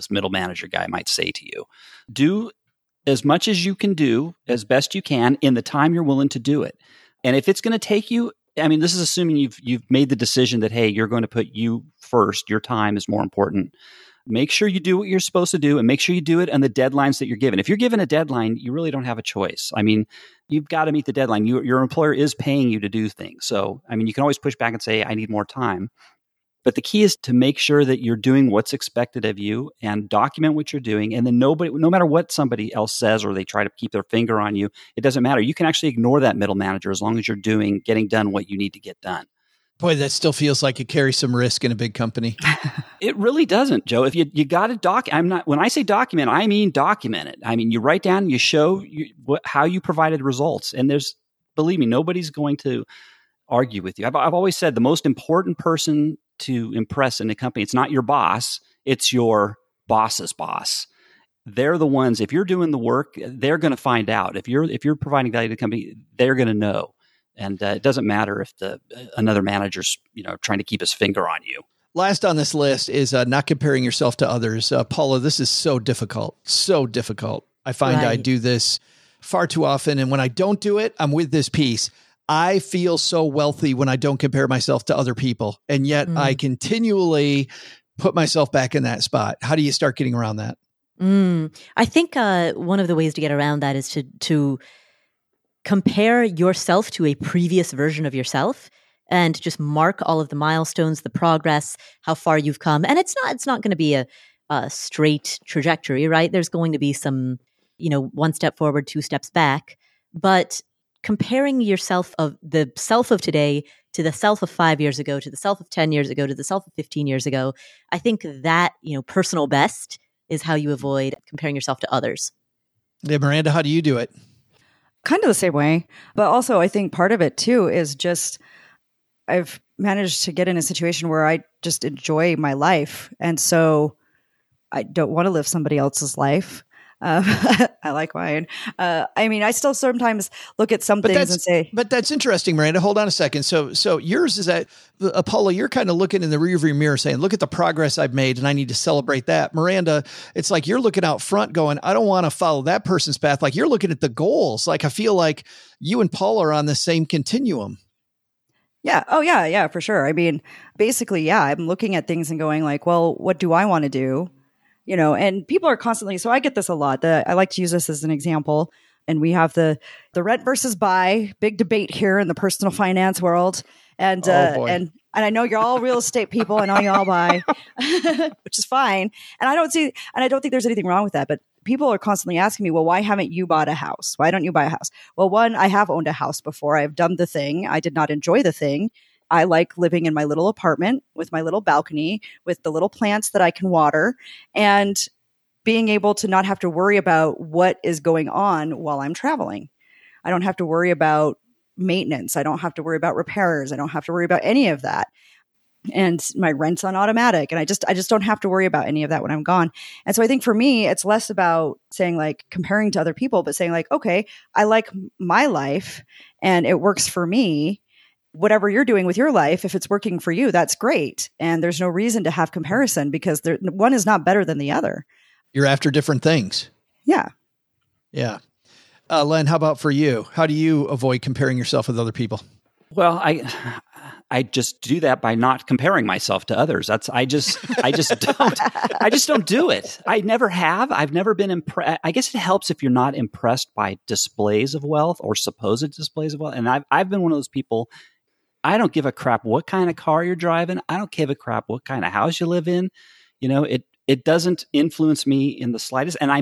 guy might say to you. Do as much as you can do, as best you can, in the time you're willing to do it. And if it's going to take you, this is assuming you've made the decision that, hey, you're going to put you first. Your time is more important. Make sure you do what you're supposed to do and make sure you do it on the deadlines that you're given. If you're given a deadline, you really don't have a choice. You've got to meet the deadline. Your employer is paying you to do things. So, you can always push back and say, I need more time. But the key is to make sure that you're doing what's expected of you and document what you're doing. And then no matter what somebody else says or they try to keep their finger on you, it doesn't matter. You can actually ignore that middle manager as long as you're getting done what you need to get done. Boy, that still feels like it carries some risk in a big company. It really doesn't, Joe. If you got to when I say document, I mean document it. You write down, you show how you provided results. And believe me, nobody's going to argue with you. I've always said the most important person to impress in a company, it's not your boss, it's your boss's boss. They're the ones, if you're doing the work, they're going to find out. If you're providing value to the company, they're going to know. And it doesn't matter if another manager's trying to keep his finger on you. Last on this list is not comparing yourself to others. Paula, this is so difficult. So difficult. I find I do this far too often. And when I don't do it, I'm with this piece. I feel so wealthy when I don't compare myself to other people. And yet I continually put myself back in that spot. How do you start getting around that? I think one of the ways to get around that is to compare yourself to a previous version of yourself and just mark all of the milestones, the progress, how far you've come. And it's not going to be a straight trajectory, right? There's going to be some, one step forward, two steps back. But comparing yourself of the self of today to the self of 5 years ago, to the self of 10 years ago, to the self of 15 years ago, I think that, personal best is how you avoid comparing yourself to others. Yeah, Miranda, how do you do it? Kind of the same way. But also I think part of it too is just I've managed to get in a situation where I just enjoy my life. And so I don't want to live somebody else's life. I like wine. I mean, I still sometimes look at some things and say, but that's interesting, Miranda. Hold on a second. So yours is that, Apollo, you're kind of looking in the rearview mirror saying, look at the progress I've made and I need to celebrate that. Miranda, it's like you're looking out front going, I don't want to follow that person's path. Like you're looking at the goals. Like I feel like you and Paul are on the same continuum. Yeah. Oh, yeah. Yeah, for sure. I mean, basically, yeah, I'm looking at things and going like, well, what do I want to do? You know, and people are constantly, so I get this a lot. I like to use this as an example. And we have the rent versus buy, big debate here in the personal finance world. And I know you're all real estate people. I know you all buy, which is fine. And I don't think there's anything wrong with that. But people are constantly asking me, well, why haven't you bought a house? Why don't you buy a house? Well, one, I have owned a house before. I've done the thing. I did not enjoy the thing. I like living in my little apartment with my little balcony, with the little plants that I can water, and being able to not have to worry about what is going on while I'm traveling. I don't have to worry about maintenance. I don't have to worry about repairs. I don't have to worry about any of that. And my rent's on automatic. And I just don't have to worry about any of that when I'm gone. And so I think for me, it's less about saying like comparing to other people, but saying like, okay, I like my life and it works for me. Whatever you're doing with your life, if it's working for you, that's great. And there's no reason to have comparison because one is not better than the other. You're after different things. Yeah. Yeah. Len, how about for you? How do you avoid comparing yourself with other people? Well, I just do that by not comparing myself to others. I just don't do it. I never have. I've never been impressed. I guess it helps if you're not impressed by displays of wealth or supposed displays of wealth. And I've been one of those people. I don't give a crap what kind of car you're driving. I don't give a crap what kind of house you live in. You know, it doesn't influence me in the slightest. And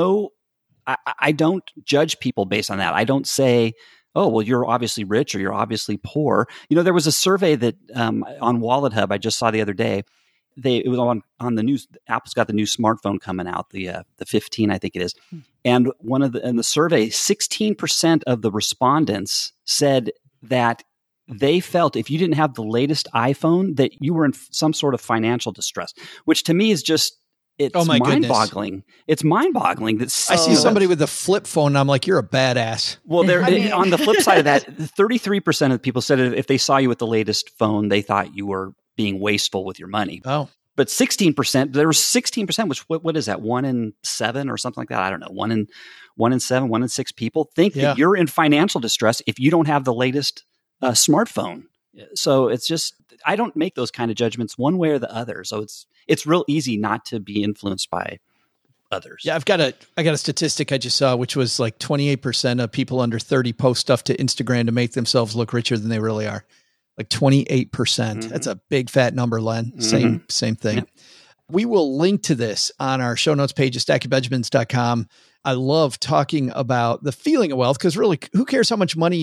I don't judge people based on that. I don't say, oh, well, you're obviously rich or you're obviously poor. You know, there was a survey that on Wallet Hub I just saw the other day. It was on the news. Apple's got the new smartphone coming out, the 15, I think it is. And in the survey, 16% of the respondents said that they felt if you didn't have the latest iPhone, that you were in some sort of financial distress, which to me is just, it's mind-boggling. Goodness. It's mind-boggling that I see somebody with a flip phone and I'm like, you're a badass. Well, on the flip side of that, 33% of people said if they saw you with the latest phone, they thought you were being wasteful with your money. Oh. But 16%, there was 16%, which what is that? 1 in 7 or something like that? I don't know. 1 in 7, 1 in 6 people think that you're in financial distress if you don't have the latest smartphone. So it's just, I don't make those kind of judgments one way or the other. So it's real easy not to be influenced by others. Yeah, I got a statistic I just saw, which was like 28% of people under 30 post stuff to Instagram to make themselves look richer than they really are. Like 28%. Mm-hmm. That's a big fat number, Len. Mm-hmm. Same thing. Yeah. We will link to this on our show notes page at stackingbenjamins.com. I love talking about the feeling of wealth because really, who cares how much money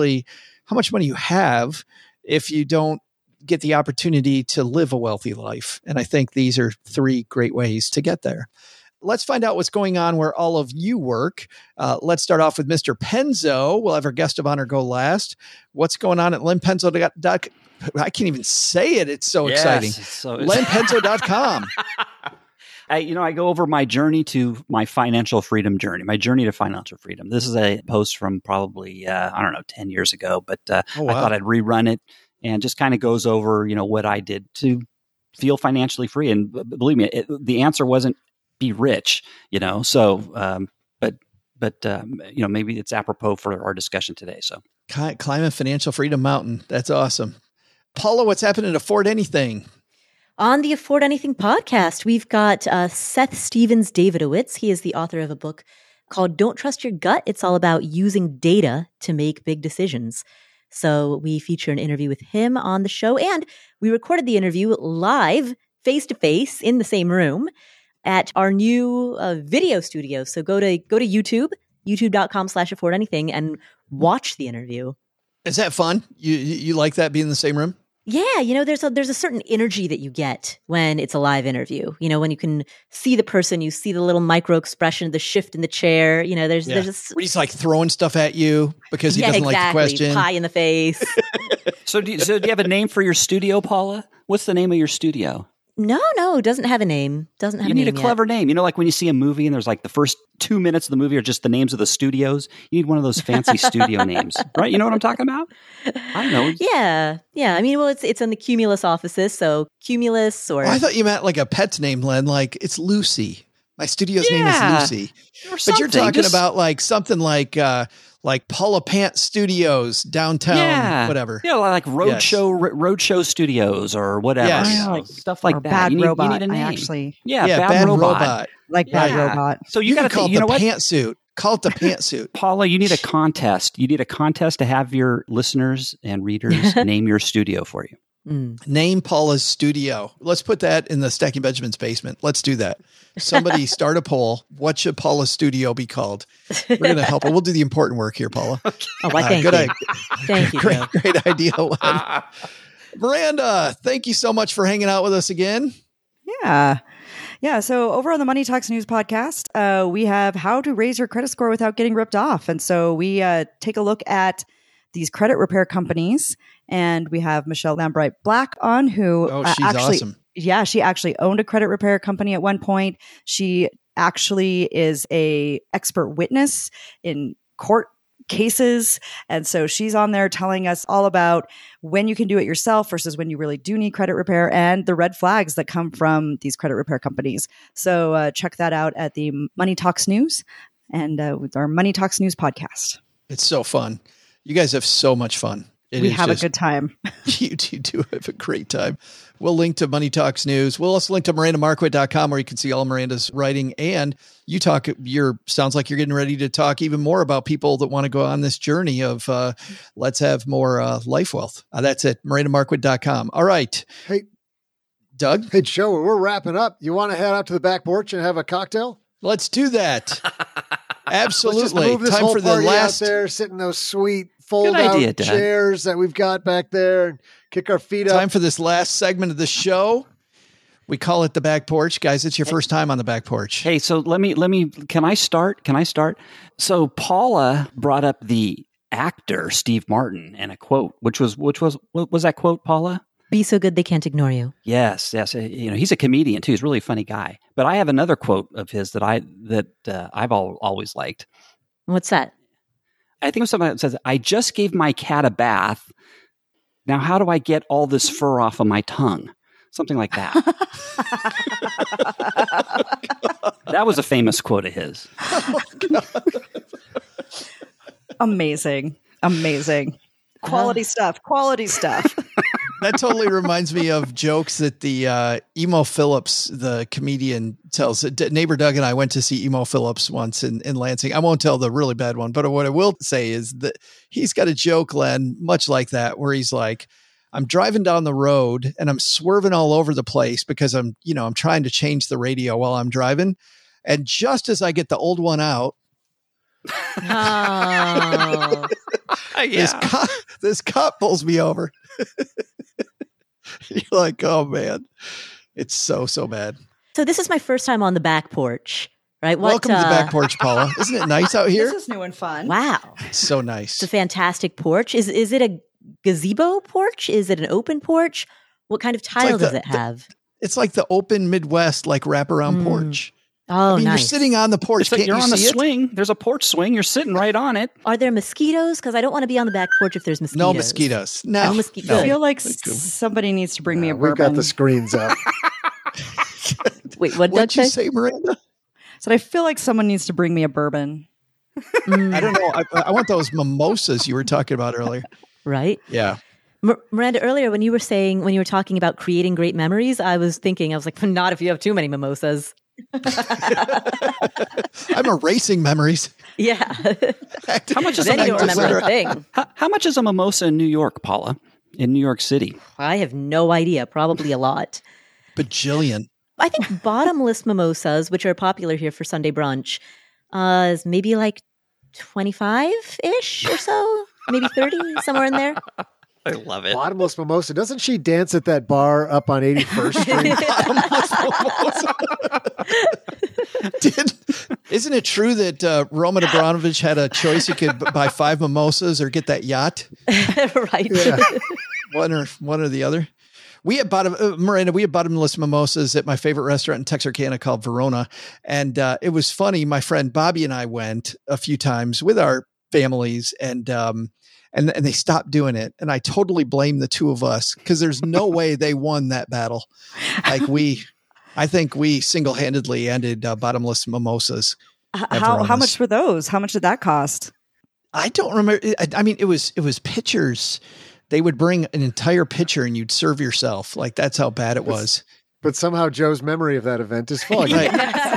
you have if you don't get the opportunity to live a wealthy life. And I think these are 3 great ways to get there. Let's find out what's going on where all of you work. Let's start off with Mr. Penzo. We'll have our guest of honor go last. What's going on at lenpenzo.com? I can't even say it. It's so exciting. lenpenzo.com. I go over my journey to my financial freedom journey, my journey to financial freedom. This is a post from probably, 10 years ago, but I thought I'd rerun it and just kind of goes over, what I did to feel financially free. And believe me, the answer wasn't be rich, so, maybe it's apropos for our discussion today. So climb a financial freedom mountain. That's awesome. Paula, what's happening to Afford Anything? On the Afford Anything podcast, we've got Seth Stephens-Davidowitz. He is the author of a book called Don't Trust Your Gut. It's all about using data to make big decisions. So we feature an interview with him on the show, and we recorded the interview live, face-to-face, in the same room at our new video studio. So go to YouTube, youtube.com/affordanything, and watch the interview. Is that fun? You like that, being in the same room? Yeah, there's a certain energy that you get when it's a live interview. When you can see the person, you see the little micro expression, the shift in the chair. There's where he's like throwing stuff at you because he doesn't like the question. Pie in the face. So do you have a name for your studio, Paula? What's the name of your studio? No, doesn't have a name. Doesn't have You a name need a clever name. You know, like when you see a movie and there's like the first 2 minutes of the movie are just the names of the studios. You need one of those fancy studio names, right? You know what I'm talking about? I don't know. Yeah. I mean, well, it's in the Cumulus offices, so Cumulus or... Oh, I thought you meant like a pet's name, Len. Like it's Lucy. My studio's name is Lucy. But you're talking about like something like Paula Pant Studios downtown, whatever. Yeah, like Roadshow Studios or whatever. Yes. You know, stuff like or that. Bad Robot. You need a name. Bad Robot. Like Bad Robot. So you got to call it the pantsuit. Call it the pantsuit. Paula, you need a contest. You need a contest to have your listeners and readers name your studio for you. Name Paula's studio. Let's put that in the Stacking Benjamins basement. Let's do that. Somebody start a poll. What should Paula's studio be called? We're going to help her. We'll do the important work here, Paula. Oh, well, thank you. Thank you. Great idea. Miranda, thank you so much for hanging out with us again. Yeah. Yeah. So over on the Money Talks News podcast, we have how to raise your credit score without getting ripped off. And so we take a look at these credit repair companies. And we have Michelle Lambright Black on, who she's awesome. Yeah, she actually owned a credit repair company at one point. She actually is a expert witness in court cases. And so she's on there telling us all about when you can do it yourself versus when you really do need credit repair and the red flags that come from these credit repair companies. So check that out at the Money Talks News and with our Money Talks News podcast. It's so fun. You guys have so much fun. We have a good time. You do have a great time. We'll link to Money Talks News. We'll also link to MirandaMarquardt.com where you can see all Miranda's writing. And sounds like you're getting ready to talk even more about people that want to go on this journey of let's have more life wealth. That's it. MirandaMarquardt.com. All right. Hey, Doug. Hey, Joe, we're wrapping up. You want to head out to the back porch and have a cocktail? Let's do that. Absolutely. Let's just move this whole party out there, sit in those sweet fold-out chairs that we've got back there and kick our feet up. Time for this last segment of the show. We call it the back porch. Guys, it's your first time on the back porch. Hey, so let me, can I start? So Paula brought up the actor, Steve Martin, and a quote, what was that quote, Paula? Be so good they can't ignore you. Yes. You know, he's a comedian too. He's a really funny guy. But I have another quote of his that I've always liked. What's that? I think it was something that says, "I just gave my cat a bath. Now, how do I get all this fur off of my tongue?" Something like that. That was a famous quote of his. Amazing. Quality stuff. That totally reminds me of jokes that the Emo Phillips, the comedian, tells. Neighbor Doug and I went to see Emo Phillips once in Lansing. I won't tell the really bad one, but what I will say is that he's got a joke, Len, much like that, where he's like, I'm driving down the road and I'm swerving all over the place because I'm trying to change the radio while I'm driving. And just as I get the old one out, this cop pulls me over. You're like, oh man, it's so bad. So this is my first time on the back porch, right? Welcome to the back porch, Paula. Isn't it nice out here? This is new and fun. Wow. It's so nice. It's a fantastic porch. Is it a gazebo porch? Is it an open porch? What kind of tile does it have? It's like the open Midwest, like wraparound porch. Oh, I mean, nice. You're sitting on the porch. Like you're on the swing. There's a porch swing. You're sitting right on it. Are there mosquitoes? Because I don't want to be on the back porch if there's mosquitoes. No mosquitoes. No mosquitoes. I feel like somebody needs to bring me a bourbon. We've got the screens up. Wait, what did you say, Miranda? So I feel like someone needs to bring me a bourbon. I don't know. I want those mimosas you were talking about earlier. Right? Yeah. Miranda, earlier when you were talking about creating great memories, I was like, not if you have too many mimosas. I'm erasing memories. Yeah. How much is then you don't remember a thing. How much is a mimosa in New York, Paula? In New York City? I have no idea. Probably a lot. Bajillion. I think bottomless mimosas, which are popular here for Sunday brunch, is maybe like 25-ish or so, maybe 30, somewhere in there. I love it. Bottomless mimosa. Doesn't she dance at that bar up on 81st Street? Isn't it true that Roman Abramovich had a choice? He could buy 5 mimosas or get that yacht. Right. Yeah. One or the other. We had Miranda, we had bottomless mimosas at my favorite restaurant in Texarkana called Verona. And it was funny. My friend Bobby and I went a few times with our families and they stopped doing it. And I totally blame the two of us because there's no way they won that battle. I think we single-handedly ended bottomless mimosas. How much were those? How much did that cost? I don't remember. I mean, it was pitchers. They would bring an entire pitcher and you'd serve yourself. Like that's how bad it was. But somehow Joe's memory of that event is foggy. Right.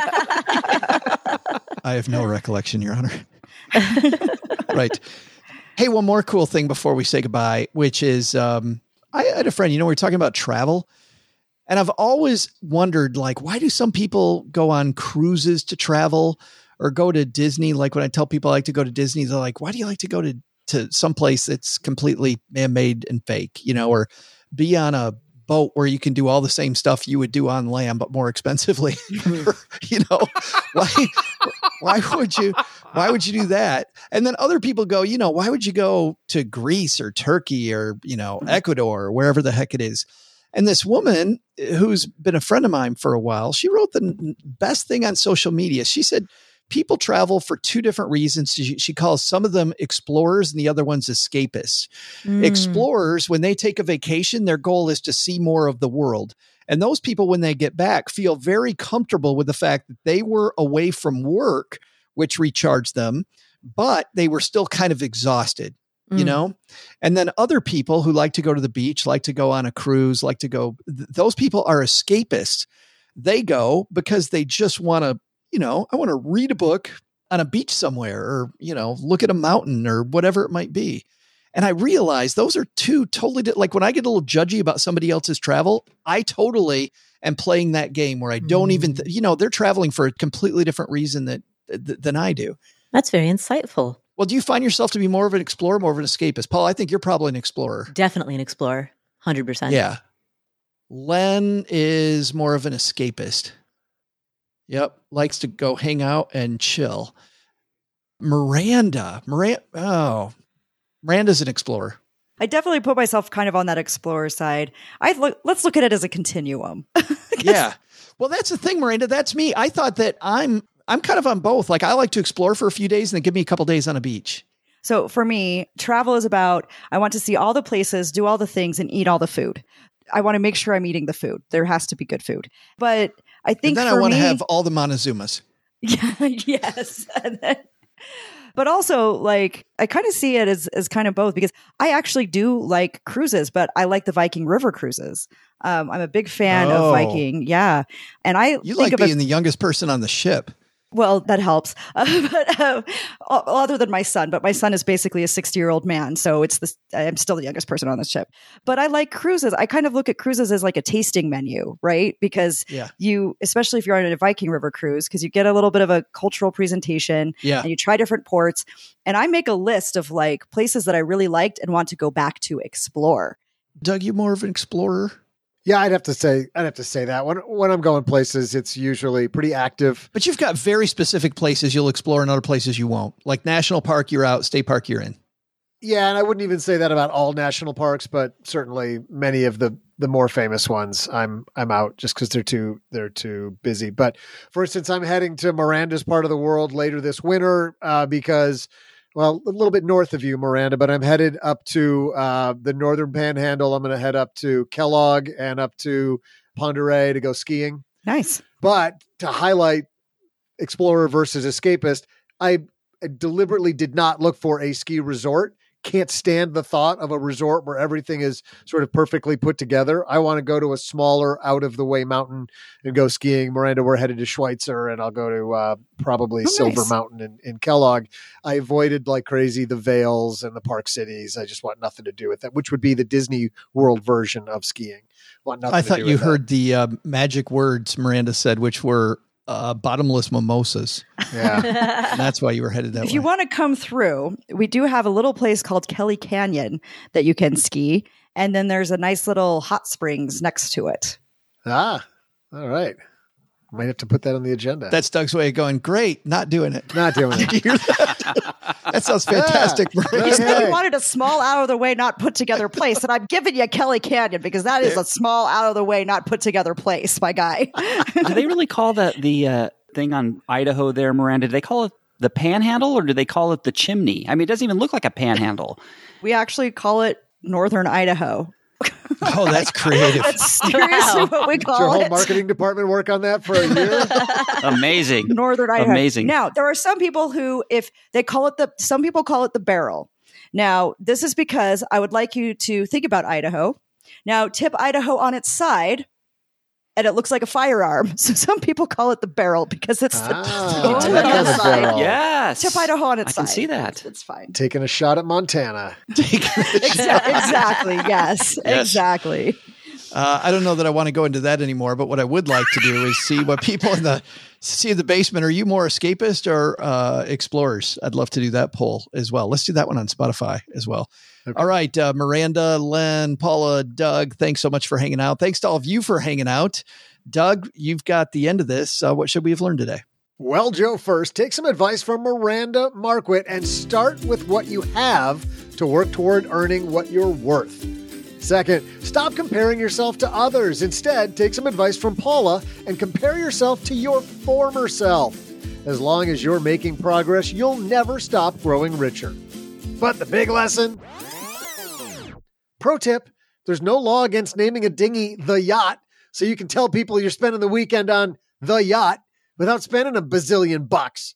I have no recollection, Your Honor. Right. Hey, one more cool thing before we say goodbye, which is I had a friend, we were talking about travel. And I've always wondered, like, why do some people go on cruises to travel or go to Disney? Like when I tell people I like to go to Disney, they're like, why do you like to go to some place that's completely man-made and fake, or be on a boat where you can do all the same stuff you would do on land, but more expensively? Why would you do that? And then other people go, why would you go to Greece or Turkey or, Ecuador or wherever the heck it is? And this woman who's been a friend of mine for a while, she wrote the best thing on social media. She said, people travel for two different reasons. She calls some of them explorers and the other ones escapists. Explorers, when they take a vacation, their goal is to see more of the world. And those people, when they get back, feel very comfortable with the fact that they were away from work, which recharged them, but they were still kind of exhausted, And then other people who like to go to the beach, like to go on a cruise, like to go, those people are escapists. They go because they just want to, I want to read a book on a beach somewhere or, look at a mountain or whatever it might be. And I realize those are two totally like when I get a little judgy about somebody else's travel, I totally am playing that game where I don't even, they're traveling for a completely different reason than I do. That's very insightful. Well, do you find yourself to be more of an explorer, more of an escapist? Paul, I think you're probably an explorer. Definitely an explorer. 100%. Yeah. Len is more of an escapist. Yep. Likes to go hang out and chill. Miranda's an explorer. I definitely put myself kind of on that explorer side. Let's look at it as a continuum. Yeah. Well, that's the thing, Miranda. That's me. I thought that I'm kind of on both. Like I like to explore for a few days and then give me a couple days on a beach. So for me, travel is about, I want to see all the places, do all the things and eat all the food. I want to make sure I'm eating the food. There has to be good food. But I think and then I want to have all the Montezumas. Yeah, yes. But also, like, I kind of see it as kind of both because I actually do like cruises, but I like the Viking River cruises. I'm a big fan of Viking. Yeah. And you like being the youngest person on the ship. Well, that helps. But other than my son, but my son is basically a 60-year-old man. So I'm still the youngest person on the ship. But I like cruises. I kind of look at cruises as like a tasting menu, right? Because especially if you're on a Viking River cruise, because you get a little bit of a cultural presentation and you try different ports. And I make a list of like places that I really liked and want to go back to explore. Doug, you more of an explorer? Yeah, I'd have to say that when I'm going places, it's usually pretty active. But you've got very specific places you'll explore and other places you won't. Like national park, you're out. State park, you're in. Yeah, and I wouldn't even say that about all national parks, but certainly many of the more famous ones, I'm out just because they're too busy. But for instance, I'm heading to Miranda's part of the world later this winter because. Well, a little bit north of you, Miranda, but I'm headed up to the Northern Panhandle. I'm going to head up to Kellogg and up to Pend Oreille to go skiing. Nice. But to highlight explorer versus escapist, I deliberately did not look for a ski resort. Can't stand the thought of a resort where everything is sort of perfectly put together. I want to go to a smaller, out-of-the-way mountain and go skiing. Miranda, we're headed to Schweitzer, and I'll go to probably Silver Mountain in Kellogg. I avoided like crazy the Vales and the Park Cities. I just want nothing to do with that, which would be the Disney World version of skiing. I thought you heard the magic words Miranda said, which were bottomless mimosas. Yeah. And that's why you were headed that way. If you want to come through, we do have a little place called Kelly Canyon that you can ski. And then there's a nice little hot springs next to it. Ah, all right. Might have to put that on the agenda. That's Doug's way of going, great, not doing it. Not doing Did it. you hear that? That sounds fantastic. Yeah. You said Okay. you wanted a small, out of the way, not put together place, and I'm giving you Kelly Canyon because that is a small, out of the way, not put together place, my guy. Do they really call the thing on Idaho there, Miranda? Do they call it the panhandle or do they call it the chimney? I mean, it doesn't even look like a panhandle. We actually call it Northern Idaho. Oh, that's creative. That's seriously what we Did your call whole it. marketing department work on that for a year? Amazing. Northern Idaho. Amazing. Now, there are some people who, if they call it some people call it the barrel. Now, this is because I would like you to think about Idaho. Now, tip Idaho on its side, and it looks like a firearm. So some people call it the barrel because it's the Ah, tip that it on kind the of side. barrel. Yes. Tip Idaho on its I side. can see that. It's fine. Taking a shot at Montana. Exactly. Yes. Exactly. I don't know that I want to go into that anymore, but what I would like to do is see what people in the basement. Are you more escapist or explorers? I'd love to do that poll as well. Let's do that one on Spotify as well. Okay. All right. Miranda, Len, Paula, Doug, thanks so much for hanging out. Thanks to all of you for hanging out. Doug, you've got the end of this. What should we have learned today? Well, Joe, first, take some advice from Miranda Marquit and start with what you have to work toward earning what you're worth. Second, stop comparing yourself to others. Instead, take some advice from Paula and compare yourself to your former self. As long as you're making progress, you'll never stop growing richer. But the big lesson? Pro tip, there's no law against naming a dinghy the yacht, so you can tell people you're spending the weekend on the yacht without spending a bazillion bucks.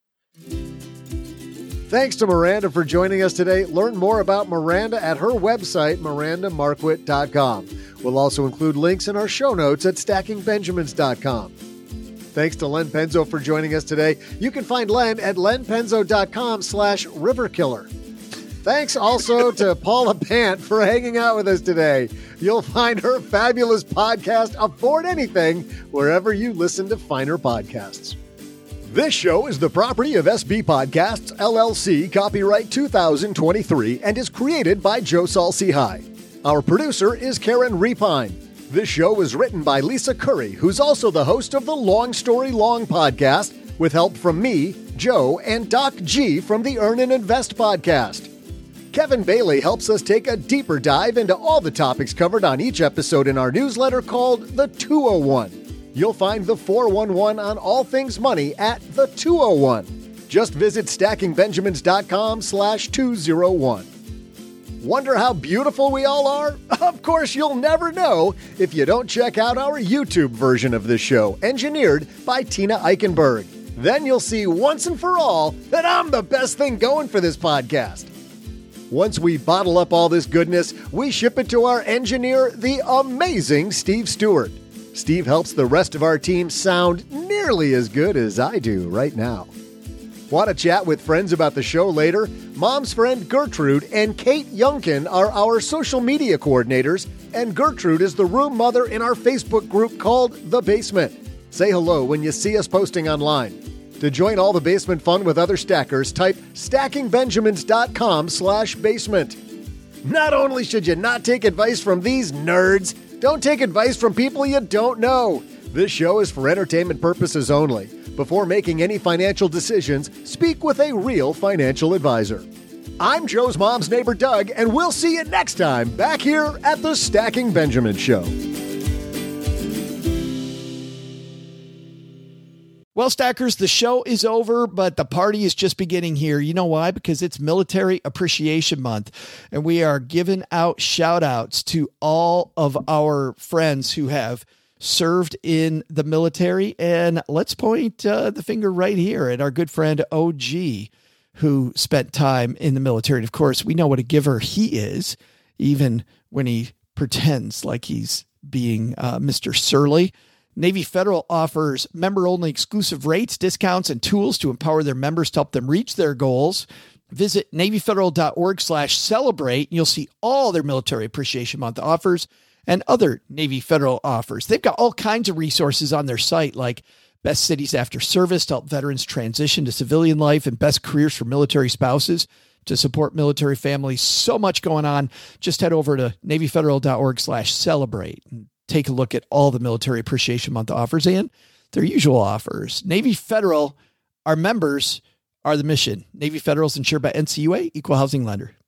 Thanks to Miranda for joining us today. Learn more about Miranda at her website, mirandamarquit.com. We'll also include links in our show notes at stackingbenjamins.com. Thanks to Len Penzo for joining us today. You can find Len at lenpenzo.com/riverkiller. Thanks also to Paula Pant for hanging out with us today. You'll find her fabulous podcast, Afford Anything, wherever you listen to finer podcasts. This show is the property of SB Podcasts, LLC, copyright 2023, and is created by Joe Saul-Sehy. Our producer is Karen Repine. This show was written by Lisa Curry, who's also the host of the Long Story Long podcast, with help from me, Joe, and Doc G from the Earn and Invest podcast. Kevin Bailey helps us take a deeper dive into all the topics covered on each episode in our newsletter called The 201. You'll find the 411 on all things money at The 201. Just visit stackingbenjamins.com/201. Wonder how beautiful we all are? Of course, you'll never know if you don't check out our YouTube version of this show, engineered by Tina Eichenberg. Then you'll see once and for all that I'm the best thing going for this podcast. Once we bottle up all this goodness, we ship it to our engineer, the amazing Steve Stewart. Steve helps the rest of our team sound nearly as good as I do right now. Want to chat with friends about the show later? Mom's friend Gertrude and Kate Youngkin are our social media coordinators, and Gertrude is the room mother in our Facebook group called The Basement. Say hello when you see us posting online. To join all the basement fun with other stackers, type stackingbenjamins.com/basement. Not only should you not take advice from these nerds, don't take advice from people you don't know. This show is for entertainment purposes only. Before making any financial decisions, speak with a real financial advisor. I'm Joe's mom's neighbor, Doug, and we'll see you next time back here at the Stacking Benjamins Show. Well, Stackers, the show is over, but the party is just beginning here. You know why? Because it's Military Appreciation Month, and we are giving out shout-outs to all of our friends who have served in the military. And let's point the finger right here at our good friend OG, who spent time in the military. And of course, we know what a giver he is, even when he pretends like he's being Mr. Surly. Navy Federal offers member-only exclusive rates, discounts, and tools to empower their members to help them reach their goals. Visit NavyFederal.org/celebrate, and you'll see all their Military Appreciation Month offers and other Navy Federal offers. They've got all kinds of resources on their site, like best cities after service to help veterans transition to civilian life and best careers for military spouses to support military families. So much going on. Just head over to NavyFederal.org/celebrate and take a look at all the Military Appreciation Month offers. And their usual offers. Navy Federal, our members are the mission. Navy Federal is insured by NCUA, Equal Housing Lender.